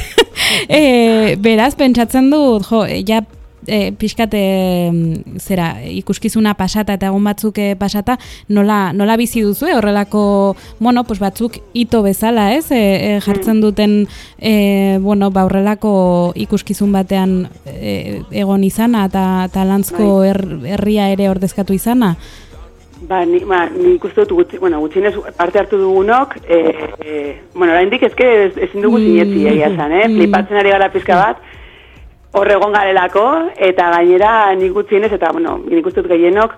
e, beraz, pentsatzen dut, jo, e, ja, e, pixkat, e, zera, ikuskizuna pasata eta egun batzuk e, pasata, nola, nola bizi duzu, horrelako, bueno, pues batzuk ito bezala, ez, e, e, jartzen duten, e, bueno, ba, horrelako ikuskizun batean e, egon izana, eta talantzko Bai. her, herria ere ordezkatu izana. Ba, ni, ba, ni ikustu dut, gutxi, bueno, gutxienez parte hartu dugunok, e, e, bueno, oraindik ezke ez, ezin dugu sinetzi egia esan, eh? Flipatzen ari gara pizka bat, hor egon garelako, eta gainera nik gutxienez, eta, bueno, nik ustut gehienok,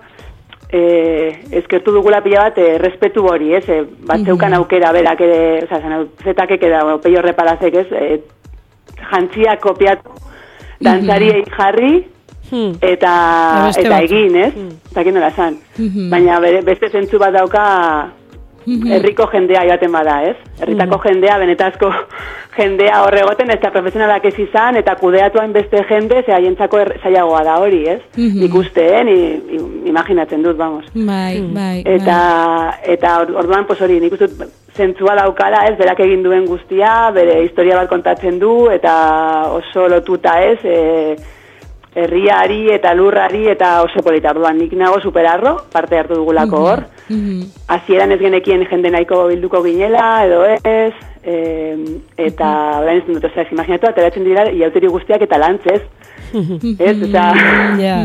e, eskertu dugula pila bat, e, respetu hori, ez? E, bat zeukan aukera, berak ere, oza, zan, zetakek eda, bueno, peio reparazek, ez? E, jantziak kopiatu, dantzariei jarri, Hmm. eta, Beste eta batzuk. egin, ez? Eta egin nola zan. Baina bere, beste zentzu bat dauka herriko jendea joaten bada, ez? Herritako jendea, benetazko jendea horregoten, ez da profesionalak ez izan, eta kudeatuan beste jende, ze haientzako er, zailagoa da hori, ez? Nik uste, eh? Ni, ni, imaginatzen dut, vamos. Bai, bai, Eta, eta or- orduan, pues hori, nik uste dut zentzua daukala, ez, berak egin duen guztia, bere historia bat kontatzen du, eta oso lotuta, ez, e, herriari eta lurrari eta oso polita. Orduan, nik nago superarro, parte hartu dugulako hor. Hasieran ez genekien jende nahiko bilduko ginela, edo ez, e, eta orain ez dut, ozera, imaginatu, ateratzen dira iauteri guztiak eta lantzez, ez, eta... Ja.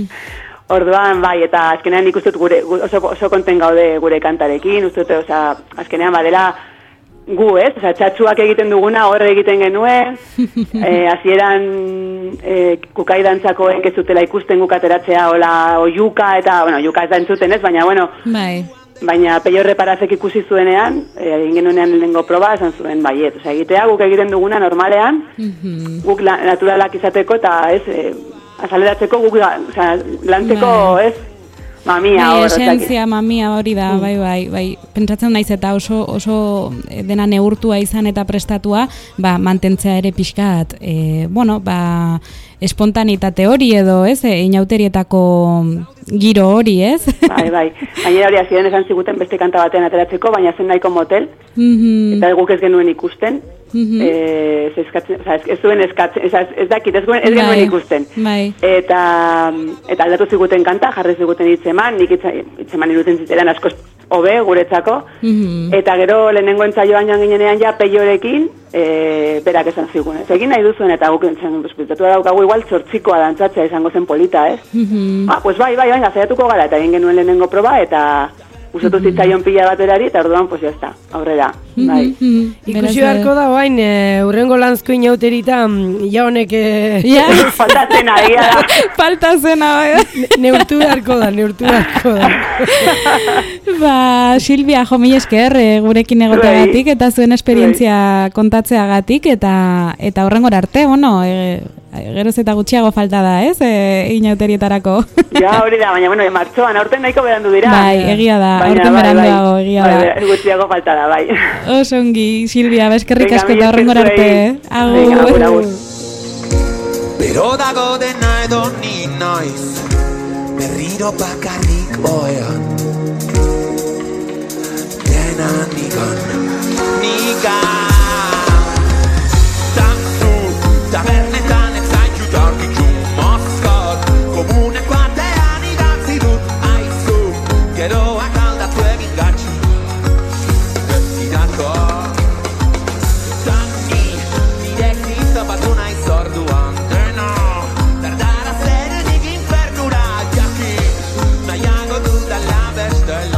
Orduan, bai, eta azkenean nik uste dut gure, gu- oso, oso konten gaude gure kantarekin, uste dut, oza, azkenean badela gu, ez? Oza, txatxuak egiten duguna, horre egiten genuen, eh, hasieran eh, kukai dantzakoek ez zutela ikusten guk ateratzea, hola, oiuka, eta, bueno, oiuka ez da entzuten, ez? Baina, bueno, bai. baina peio reparazek ikusi zuenean, eh, egin genuenean lehenengo proba, esan zuen, baiet, oza, egitea guk egiten duguna normalean, guk la, naturalak izateko, eta ez, eh, azaleratzeko guk, oza, lantzeko, ez, mamia, Bai, hor, ez dakit. esentzia, mamia hori da, bai, bai, bai. Pentsatzen naiz eta oso, oso eh, dena neurtua izan eta prestatua, ba, mantentzea ere pixkat, e, bueno, ba, espontanitate hori edo, ez, e, inauterietako giro hori, ez? Bai, bai. Gainera hori hasieran esan ziguten beste kanta batean ateratzeko, baina zen nahiko motel, Mhm, eta guk ez genuen ikusten. mhm. Eh, ez, eskatzen, oza, ez, ez zuen eskatzen, ez, ez dakit, ez, genuen- ez genuen Bai, ikusten. bai. Eta, eta aldatu ziguten kanta, jarri ziguten hitzeman, nik hitza- hitzeman iruten ziteran askoz hobe guretzako. Mhm. Eta gero lehenengo entzaioan joan ginenean ja peiorekin, e, berak esan zigun. Ez egin nahi duzuen eta guk entzen, espiritatua daukagu igual zortzikoa dantzatzea izango zen polita, ez? Mhm. Ah, pues bai, bai, venga, zaiatuko gara, eta egin genuen lehenengo proba, eta gustatu zitzaion pila bat berari, eta orduan, pues ya está, aurrera, bai. Ikusi beharko da, oain, e, urrengo lanzko inauteritan, ja honek... E, ja. Faltatzena, egia da. Faltatzena, bai. Neurtu beharko da, neurtu beharko da. Ba, Silvia, jo, mila esker, e, gurekin egoteagatik, eta zuen esperientzia kontatzeagatik, eta eta horrengora arte, bueno, e, geroz eta gutxiago falta da, ez, e, inauterietarako. Ja, hori da, baina, bueno, martxoan, aurten nahiko berandu dira. Bai, egia da, aurten beranduago, egia da. Bai, gutxiago falta da, bai. Oso ongi, Silvia, eskerrik asko eta horrengora arte. Agur, agur. Pero dago dena edo ni noiz, berriro bakarrik oean. Dena nigan, nigan. Tantu, tabernetan ez zaitu darkitu Moskot, komuneko artean idatzi dut aizu, geroak aldatu egin gatxi. Bezidako, tani, nirek nizapatu nahi zorduan dena, dardara zerenik infernura jaki, nahiago dudala bestela.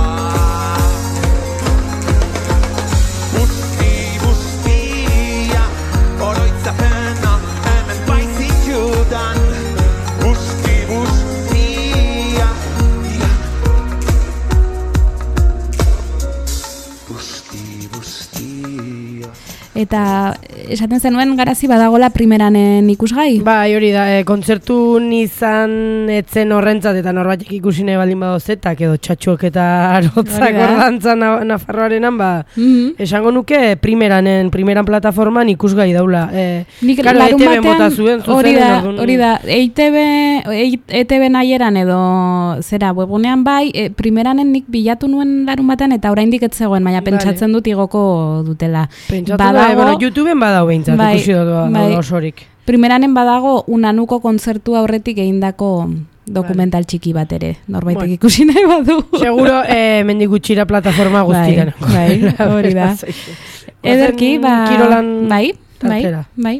Eta esaten zenuen garazi badagola primeranen ikusgai? Bai, hori da, e, kontzertu nizan etzen horrentzat eta norbaitek ikusi nahi baldin badozetak edo txatxuok eta arotzak ordantza na, Nafarroarenan, ba, mm-hmm. esango nuke primeranen, primeran plataforman ikusgai daula. E, Nik claro, larun E T B batean, bota zuen, hori da, ordun... hori da, E T B, E T B nahieran edo, zera, webunean bai, e, primeranen nik bilatu nuen larun batean eta oraindik ez zegoen, baina pentsatzen dut igoko dutela. Pentsatu da, bueno, YouTubeen badau behintzat, bai, ikusi dut bai. Osorik. Primeranen badago unanuko kontzertu aurretik egindako dokumental txiki bat ere, norbaitek bueno. Ikusi nahi badu. Seguro, eh, mendik gutxira plataforma guztikan. Bai, bai, hori da. Ederki, ba... Kirolan bai, bai, tartera. Bai.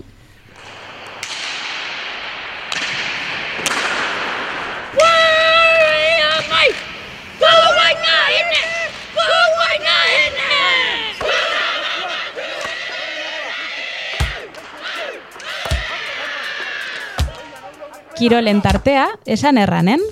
Kirolen tartea, esan erranen.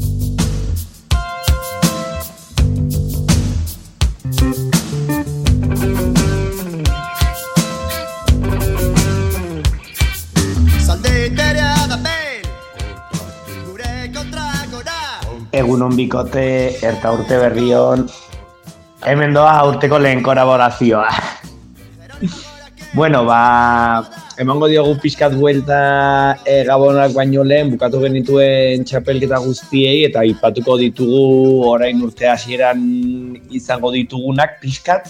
Egunon bikote, erta urte berrion, hemen doa urteko lehen kolaborazioa. Bueno, ba, emango diogu pixkat buelta e, Gabonak baino lehen, bukatu genituen txapelketa guztiei eta aipatuko ditugu orain urte hasieran izango ditugunak pixkat.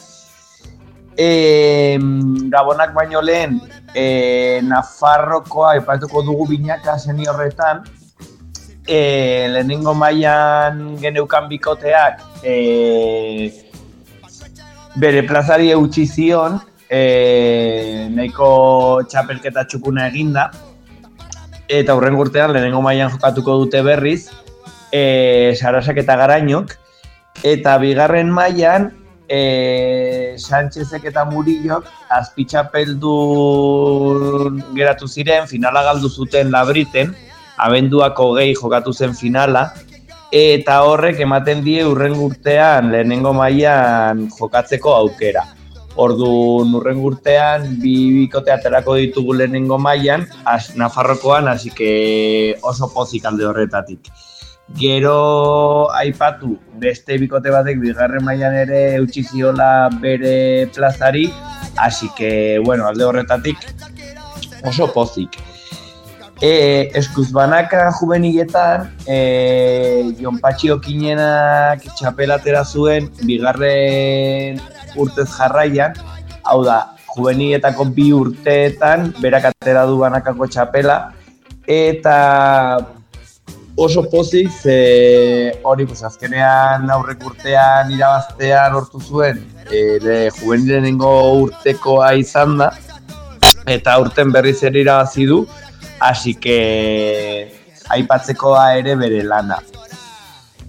E, Gabonak baino lehen, e, Nafarrokoa aipatuko dugu binaka seniorretan, e, lehenengo mailan geneukan bikoteak e, bere plazari eutsi zion, E, nahiko txapelketa txukuna eginda eta hurren urtean lehenengo mailan jokatuko dute berriz e, Sarasak eta Garainok eta bigarren mailan e, Sánchezek eta Murillok azpitxapeldun geratu ziren, finala galdu zuten Labriten, abenduako hogei jokatu zen finala eta horrek ematen die hurren urtean lehenengo mailan jokatzeko aukera. Orduan hurren urtean bi bikote aterako ditugu lehenengo mailan, Nafarrokoan, hasi que oso pozik alde horretatik. Gero aipatu beste bikote batek bigarren mailan ere eutsi ziola bere plazari, hasi que bueno, alde horretatik oso pozik. E, eskuz banaka juveniletan, e, Jon Patxi Okinenak txapelatera zuen bigarren urtez jarraian, hau da, juveniletako bi urteetan berak atera du banakako txapela eta oso pozik ze hori pues azkenean aurrek urtean irabaztean lortu zuen ere juvenilenengo urtekoa izan da eta urten berriz ere irabazi du, hasi que aipatzekoa ere bere lana.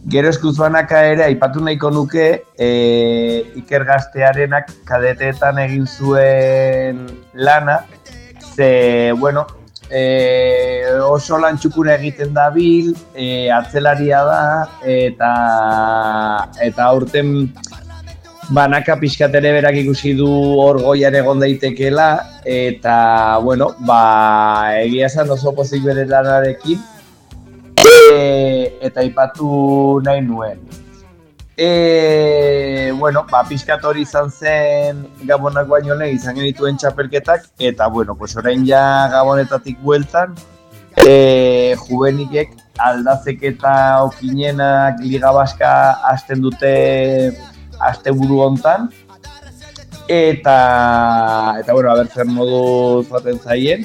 Gero eskuzbanaka ere aipatu nahiko nuke e, Iker Gaztearenak kadeteetan egin zuen lana, ze, bueno, e, oso lan txukura egiten dabil, e, atzelaria da, eta, eta aurten banaka pixkat ere berak ikusi du hor goian egon daitekela, eta, bueno, ba, egia esan oso pozik bere lanarekin, e, eta aipatu nahi nuen. E, bueno, ba, pixkat hori izan zen Gabonak baino lehen izan genituen txapelketak, eta, bueno, pues orain ja Gabonetatik bueltan, e, juvenikek aldazeketa okinenak Liga Baska hasten dute asteburu hontan, eta, eta bueno, a ber zer moduz baten zaien.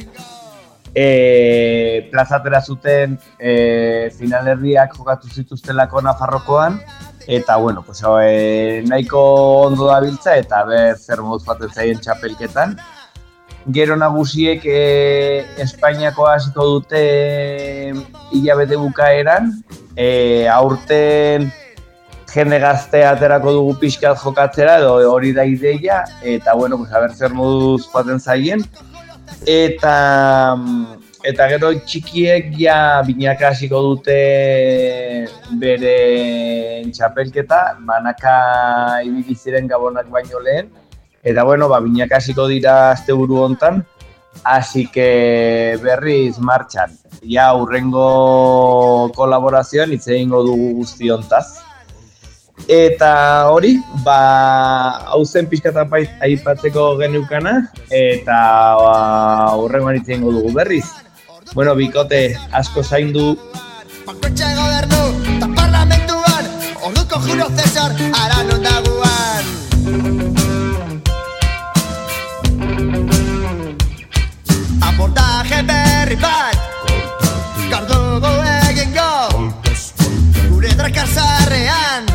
E, plazatera zuten e, finalerdiak jokatu zituztelako Nafarrokoan, eta bueno, pues, e, nahiko ondo dabiltza eta ber zer moduz baten zaien txapelketan. Gero nagusiek e, Espainiako hasiko dute hilabete bukaeran, e, aurten jende gaztea aterako dugu pixkat jokatzera, edo hori da ideia, eta bueno, pues, a ber zer moduz baten zaien. Eta, eta gero txikiek ja binaka hasiko dute bere txapelketa, banaka ibili ziren Gabonak baino lehen, eta bueno, ba, binaka hasiko dira asteburu hontan, así que berriz martxan. Ja urrengo kolaborazioan hitz egingo dugu guzti hontaz. Eta hori, ba, hau zen pixkatan aipatzeko geneukana, eta ba, urrengoan hitz egingo dugu berriz. Bueno, bikote, asko zaindu. Bankotxe gobernu, eta parlamentuan, orduko Julio Cesar, ara non dagoan. Aportaje berri bat, gardugu egingo, gure drakazarrean.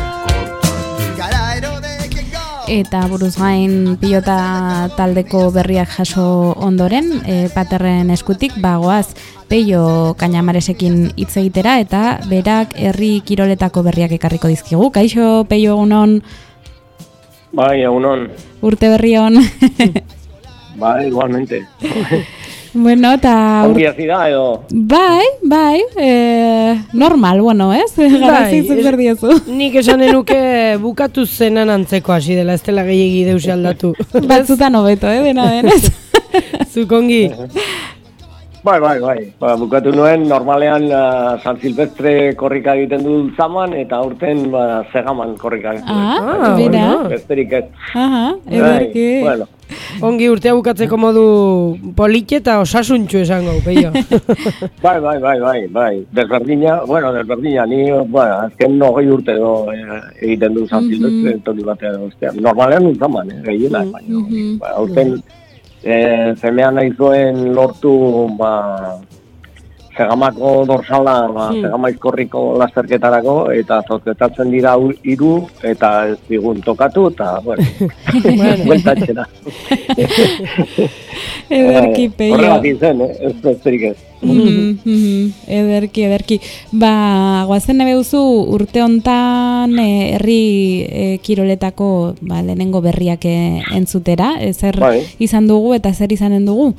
Eta buruz gain pilota taldeko berriak jaso ondoren, e, Paterren eskutik, bagoaz Peio Kañamaresekin hitz egitera, eta berak herri kiroletako berriak ekarriko dizkigu. Kaixo, Peio, egunon? Bai, egunon. Urte berri on. Bai, igualmente. Bueno, eta... Ongi hasi da, edo? Bai, bai, e, normal, bueno, ez? Garazi zuk berdiozu. Nik esan enuke bukatu zenan antzeko hasi dela, ez dela gehiagi deusi aldatu. Batzutan hobeto, eh, dena denez. Zuk ongi. Bai, bai, bai. Ba, bukatu nuen, normalean uh, San Silvestre korrika egiten du Ultzaman, eta aurten ba, Segaman korrika egiten du. Ah, bera. Besterik ez. Aha, ederki. Bueno. Ongi urtea bukatzeko modu politxe eta osasuntxu esango, Peio. Bai, bai, bai, bai, bai. Desberdina, bueno, desberdina, ni, bueno, azken nogei urte do eh, egiten du San Silvestre, mm-hmm. Tori batea da, normalean Ultzaman, eh, gehiena, mm-hmm. baina, ba, aurten, E, zemean nahi zuen lortu ba, Segamako dorsala, ba, hmm. Segamaizkorriko lasterketarako, eta zorketatzen dira hiru eta ez digun tokatu, eta, bueno, bueltatxera. Ederki, Peio. Horregat izen, eh? Ez besterik ez. Ederki, ederki. Ba, guazen nebe duzu urte hontan e, herri e, kiroletako ba, lehenengo berriak e, entzutera, e, zer bai. Izan dugu eta zer izanen dugu?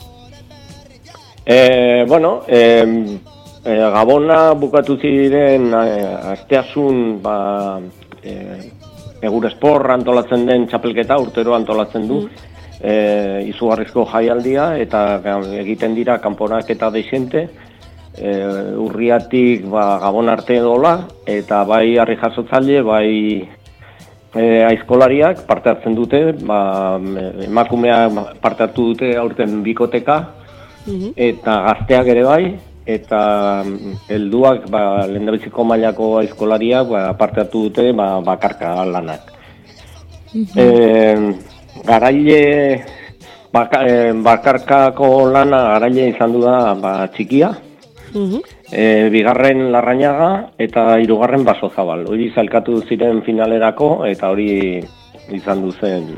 E, bueno, e, e, Gabona bukatu ziren e, asteasun ba, e, Egur Espor antolatzen den txapelketa, urtero antolatzen du. Mm. E, izugarrizko jaialdia eta egiten dira kanporak eta deixente e, urriatik ba, Gabon arte dola eta bai harri jasotzaile bai e, aizkolariak parte hartzen dute ba, emakumeak parte hartu dute aurten bikoteka mm-hmm. eta gazteak ere bai eta helduak ba, lehendabiziko mailako aizkolariak ba, parte hartu dute ba, bakarka lanak mm-hmm. e, Garaile, baka, eh, bakarkako lana garaile izan du da ba, txikia, uh-huh. e, bigarren Larrañaga eta hirugarren Basozabal. Hori zailkatu ziren finalerako eta hori izan du zen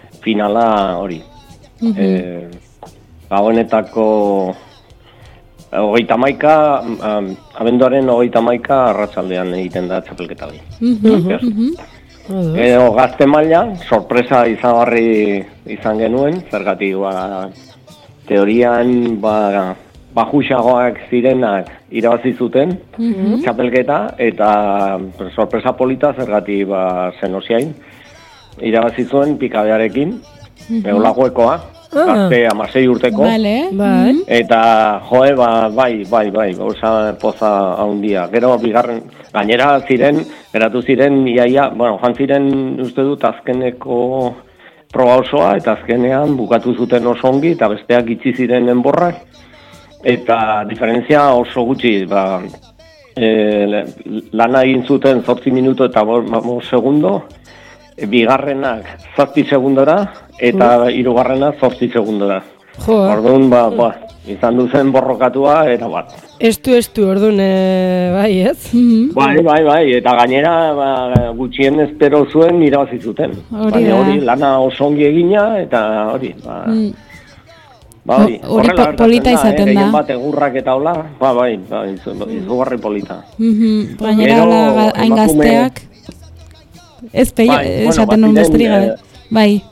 finala hori. Uh-huh. E, Gabonetako hogeita hamaika, um, abenduaren hogeita hamaika arratsaldean egiten da txapelketa hori. Edo gazte maila, sorpresa izagarri izan genuen, zergatik ba, teorian ba, bajuxagoak zirenak irabazi zuten txapelketa, eta sorpresa polita zergatik ba, Zenosiain irabazi zuen pikabearekin, eolagoekoa, gazte hamasei urteko, Vale. eta joe, ba, bai, bai, bai, osa poza handia. Gero, bigarren, gainera ziren, geratu ziren, iaia, bueno, joan ziren, uste dut, azkeneko proba osoa, eta azkenean bukatu zuten oso ongi, eta besteak itxi ziren enborrak, eta diferentzia oso gutxi, ba, e, lana egin zuten zortzi minuto eta bost segundo, bigarrenak zazpi segundora, eta hirugarrena zortzi segundora. Orduan, ba, ba, izan duzen borrokatua, eta bat. Estu, estu, orduan, e, bai, ez? Bai, bai, bai, eta gainera ba, gutxien espero zuen irabazi zuten. Baina hori lana oso ongi egina, eta hori, ba... Ba, hori, hori po- polita izaten da. Gehien bat egurrak eta hola, ba, bai, ba, izu- izugarri polita. Mhm. Gainera Gero, hola ga- hain emakume- gazteak, ez peia, Bai, bueno, esaten nun baziren, besterik gabe. eh, Bai.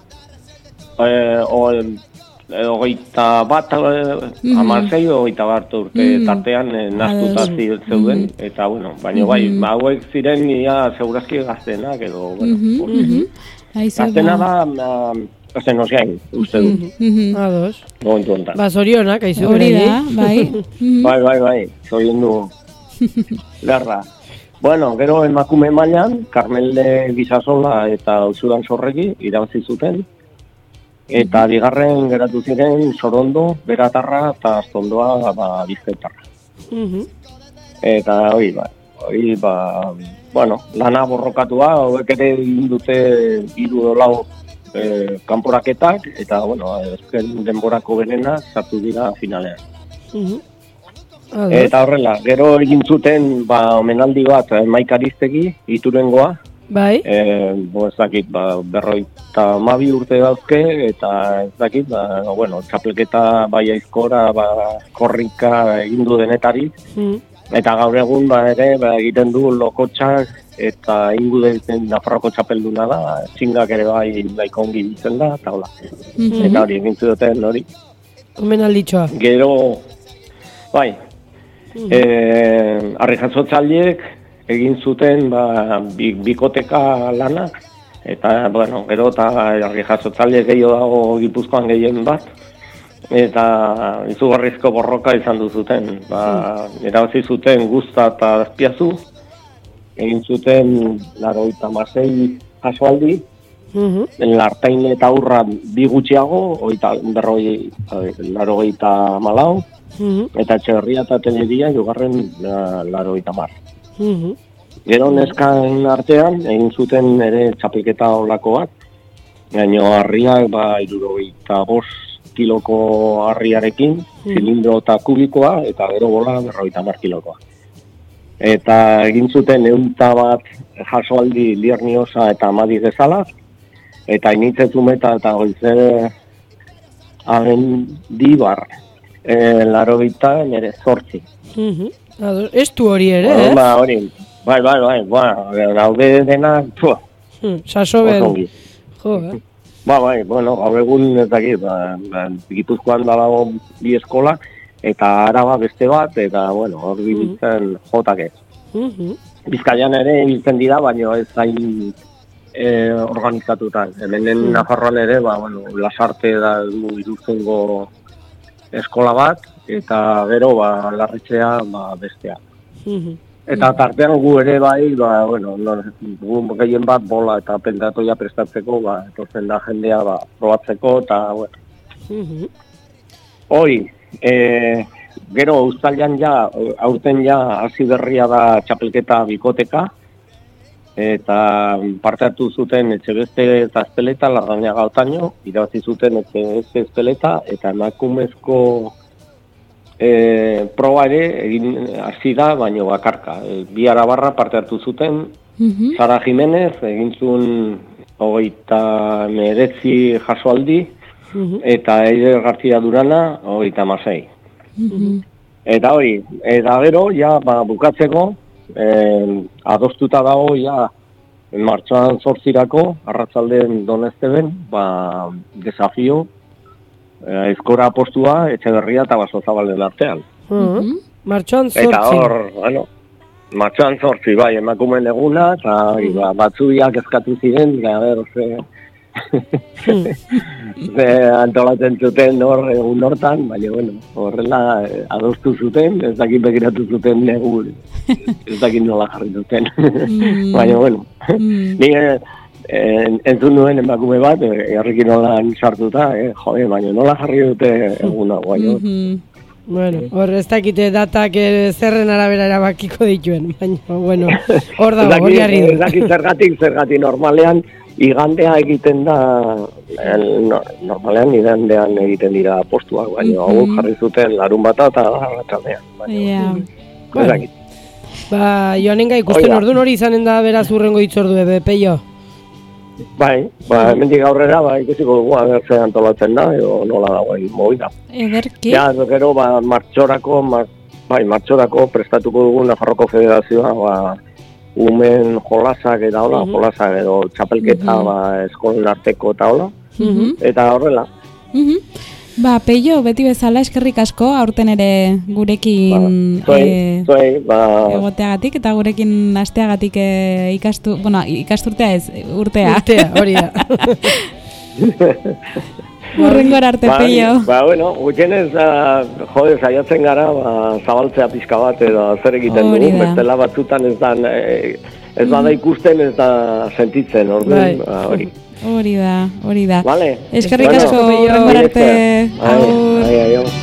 Eh, o, eh, hogeita bat, eh, hamasei, hogeita bat urte Mhm. tartean eh, naztuta Ados. zi- zeuden, eta, bueno, baina bai, ba, hauek ziren ia segurazki gaztenak, edo, bueno, Mhm, mhm. Aizu, gaztena ba. da, uh, Zenosiain, uste dut, Mhm. Ados. momentu honetan. Ba, zorionak, aizu Hori beraiei. da, bai. Mhm. Bai, bai, bai, zoien du, lerra. Bueno, gero emakume mailan, Carmele Gisasola eta Usudan Sorregi irabazi zuten, eta bigarren geratu ziren Sorondo, Beratarra eta Aztondoa ba, Bizkaitarra. Mhm. Eta hori, ba, hori, ba, bueno, lana borrokatua, hauek ere egin dute hiru lau eh, kanporaketak, eta, bueno, ezken denborako benena sartu dira finalean. Mhm. Ados. Eta horrela, gero egin zuten, ba, omenaldi bat, eh, Maika Aristegi, Iturengoa, Bai. e, bo, ez dakit, ba, berroita mabi urte dauzke, eta ez dakit, ba, bueno, txapelketa bai aizkora, ba, korrika egin du denetari, Mhm. eta gaur egun, ba, ere, ba, egiten du lokotxak, eta ingu den Nafarroko txapelduna da, txingak ere bai nahiko ongi ditzen da, eta hola. Eta hori, egin zuten hori. Omen alditxoa. Gero, bai, eh, arri jasotzaileek egin zuten ba, bi, bikoteka lana, eta, bueno, gero eta arri jasotzaile gehiago dago Gipuzkoan gehien bat, eta izugarrizko borroka izan du zuten. Ba, erabazi zuten Guzta eta Azpiazu, egin zuten laurogeita hamasei jasoaldi, Mhm. Lartain eta Urra bi gutxiago, oita, berroi, laurogeita hamalau, Mhm. eta Etxeberria eta Teneria jugarren la, laurogeita hamar. Mhm. Gero neskan artean, egin zuten ere txapelketa olako bat, gaino harriak ba, hirurogeita bost kiloko harriarekin, zilindro eta kubikoa, eta gero bola berrogeita hamar kilokoa. Eta egin zuten ehunta bat jasoaldi Lierniosa eta Amadi Gezala, eta Initze Zumeta eta Goize Agendibar, e, laurogeita nere zortzi. Mhm. Ados. Estu hori ere, Bueno, eh? ba, hori, bai, bai, bai, bueno, daude denak, pua, Hmm, Sasoben. oso ongi. Jo, eh? Ba, bai, bueno, gaur egun ez dakit, ba, ba, Gipuzkoan dago bi eskola, eta Araba beste bat, eta, bueno, hor biltzen jotake. Mhm. Bizkaian ere biltzen dira, baina ez zain e, organizatutan. Hemenen Nafarroan ere, ba, bueno, Lasarte da du iruzengo eskola bat, eta gero, ba, Larritxea, ba, bestea. Mhm. Eta tartean gu ere bai, ba, bueno, no, gu gehien bat bola eta pentatoia prestatzeko, ba, etortzen da jendea, ba, probatzeko, eta, bueno. Mhm. Hoi, e, gero uztailan ja, aurten ja, hasi berria da txapelketa bikoteka, eta parte hartu zuten Etxebeste eta Ezpeleta, Larrañaga Otaño, irabazi zuten Etxebeste Ezpeleta, eta emakumezko e, proba ere egin hasi da, baino bakarka. E, bi arabarra parte hartu zuten, Mhm. Sara Jimenez, egin zuen hogeita meretzi jasoaldi, Mhm. eta Eider García Durana, hogeita hamasei. Mhm. Eta hori, eta gero, ja, ba, bukatzeko, eh, adostuta dago, ja, martxoan zortzirako, arratzalden Donesteben, ba, desafio, eh, ezkora postua, Etxeberria eta Basozabalen artean. Mm-hmm. Martxoan zortzi. Eta hor, bueno, martxoan zortzi, bai, emakumeen eguna, eta mm-hmm. ba, batzuiak eskatu ziren, ja, ber, ze, ze antolatzen zuten hor egun hortan, baina, bueno, horrela eh, adostu zuten, ez dakit begiratu zuten negu, ez dakit nola jarri zuten. Mm. Baina, bueno, mm. ni eh, entzun nuen emakume bat, herrikin nola sartuta, eh, jode, baina nola jarri dute eguna, baina. Mm-hmm. Bueno, hor ez dakite datak eh, zerren arabera erabakiko dituen, baina, bueno, hor dago, hori harri du. Ez dakit zergatik, zergatik normalean, igandea egiten da, el, no, normalean igandean egiten dira postuak, baina hau mm-hmm. jarri zuten larun bata eta arratsaldean. Yeah. Bueno, ba, joanenga ikusten ordun hori izanen da beraz urrengo hitzordue, Peio. Bai, ba, hemendik aurrera, ba, ikusiko dugu agertze antolatzen da, edo nola dago egin movida. Ederki? Ja, gero, ba, martxorako, mar, bai, martxorako prestatuko dugu Nafarroko Federazioa, ba, umen jolasak eta hola, uh-huh. jolasak edo txapelketa, uh-huh. ba, eskolen arteko eta hola, uh-huh. eta horrela. Uh-huh. Ba, Peio, beti bezala eskerrik asko, aurten ere gurekin ba, zuei, e, zuei, ba, egoteagatik eta gurekin asteagatik e, ikastu, bueno, ikasturtea ez, urtea. Urtea, hori da. Urrengor arte, ba, Peio. Ba, bueno, gutxienez, uh, jode, saiatzen gara, ba, zabaltzea pixka bat edo zer egiten dugu, bestela batzutan ez da, e, ez bada ikusten, ez da sentitzen, orduan, ba, hori. Hori da, hori da. Vale. Eskerrik asko, urrengor arte. Agur. Ai, ai, ai.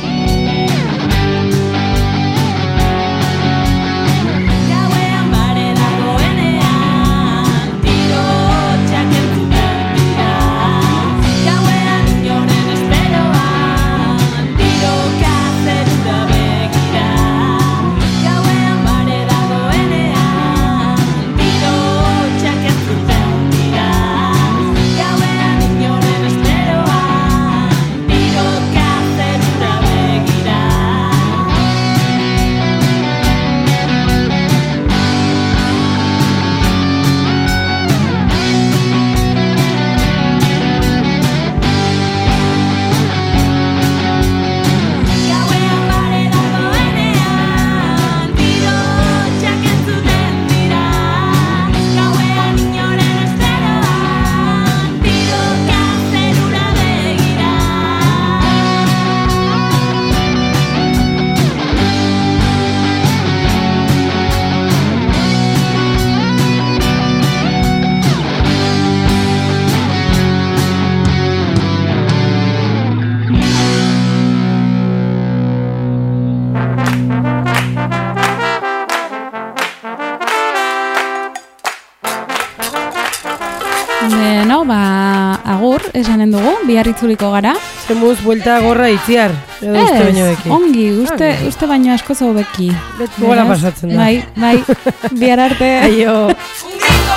Beno, ba, agur, esanen dugu, bihar itzuliko gara. Zemuz, buelta gorra itziar, edo uste baino beki. Ongi, uste, uste baino asko zau beki. Betu gola pasatzen da. Bai, bai, bihar arte. Aio.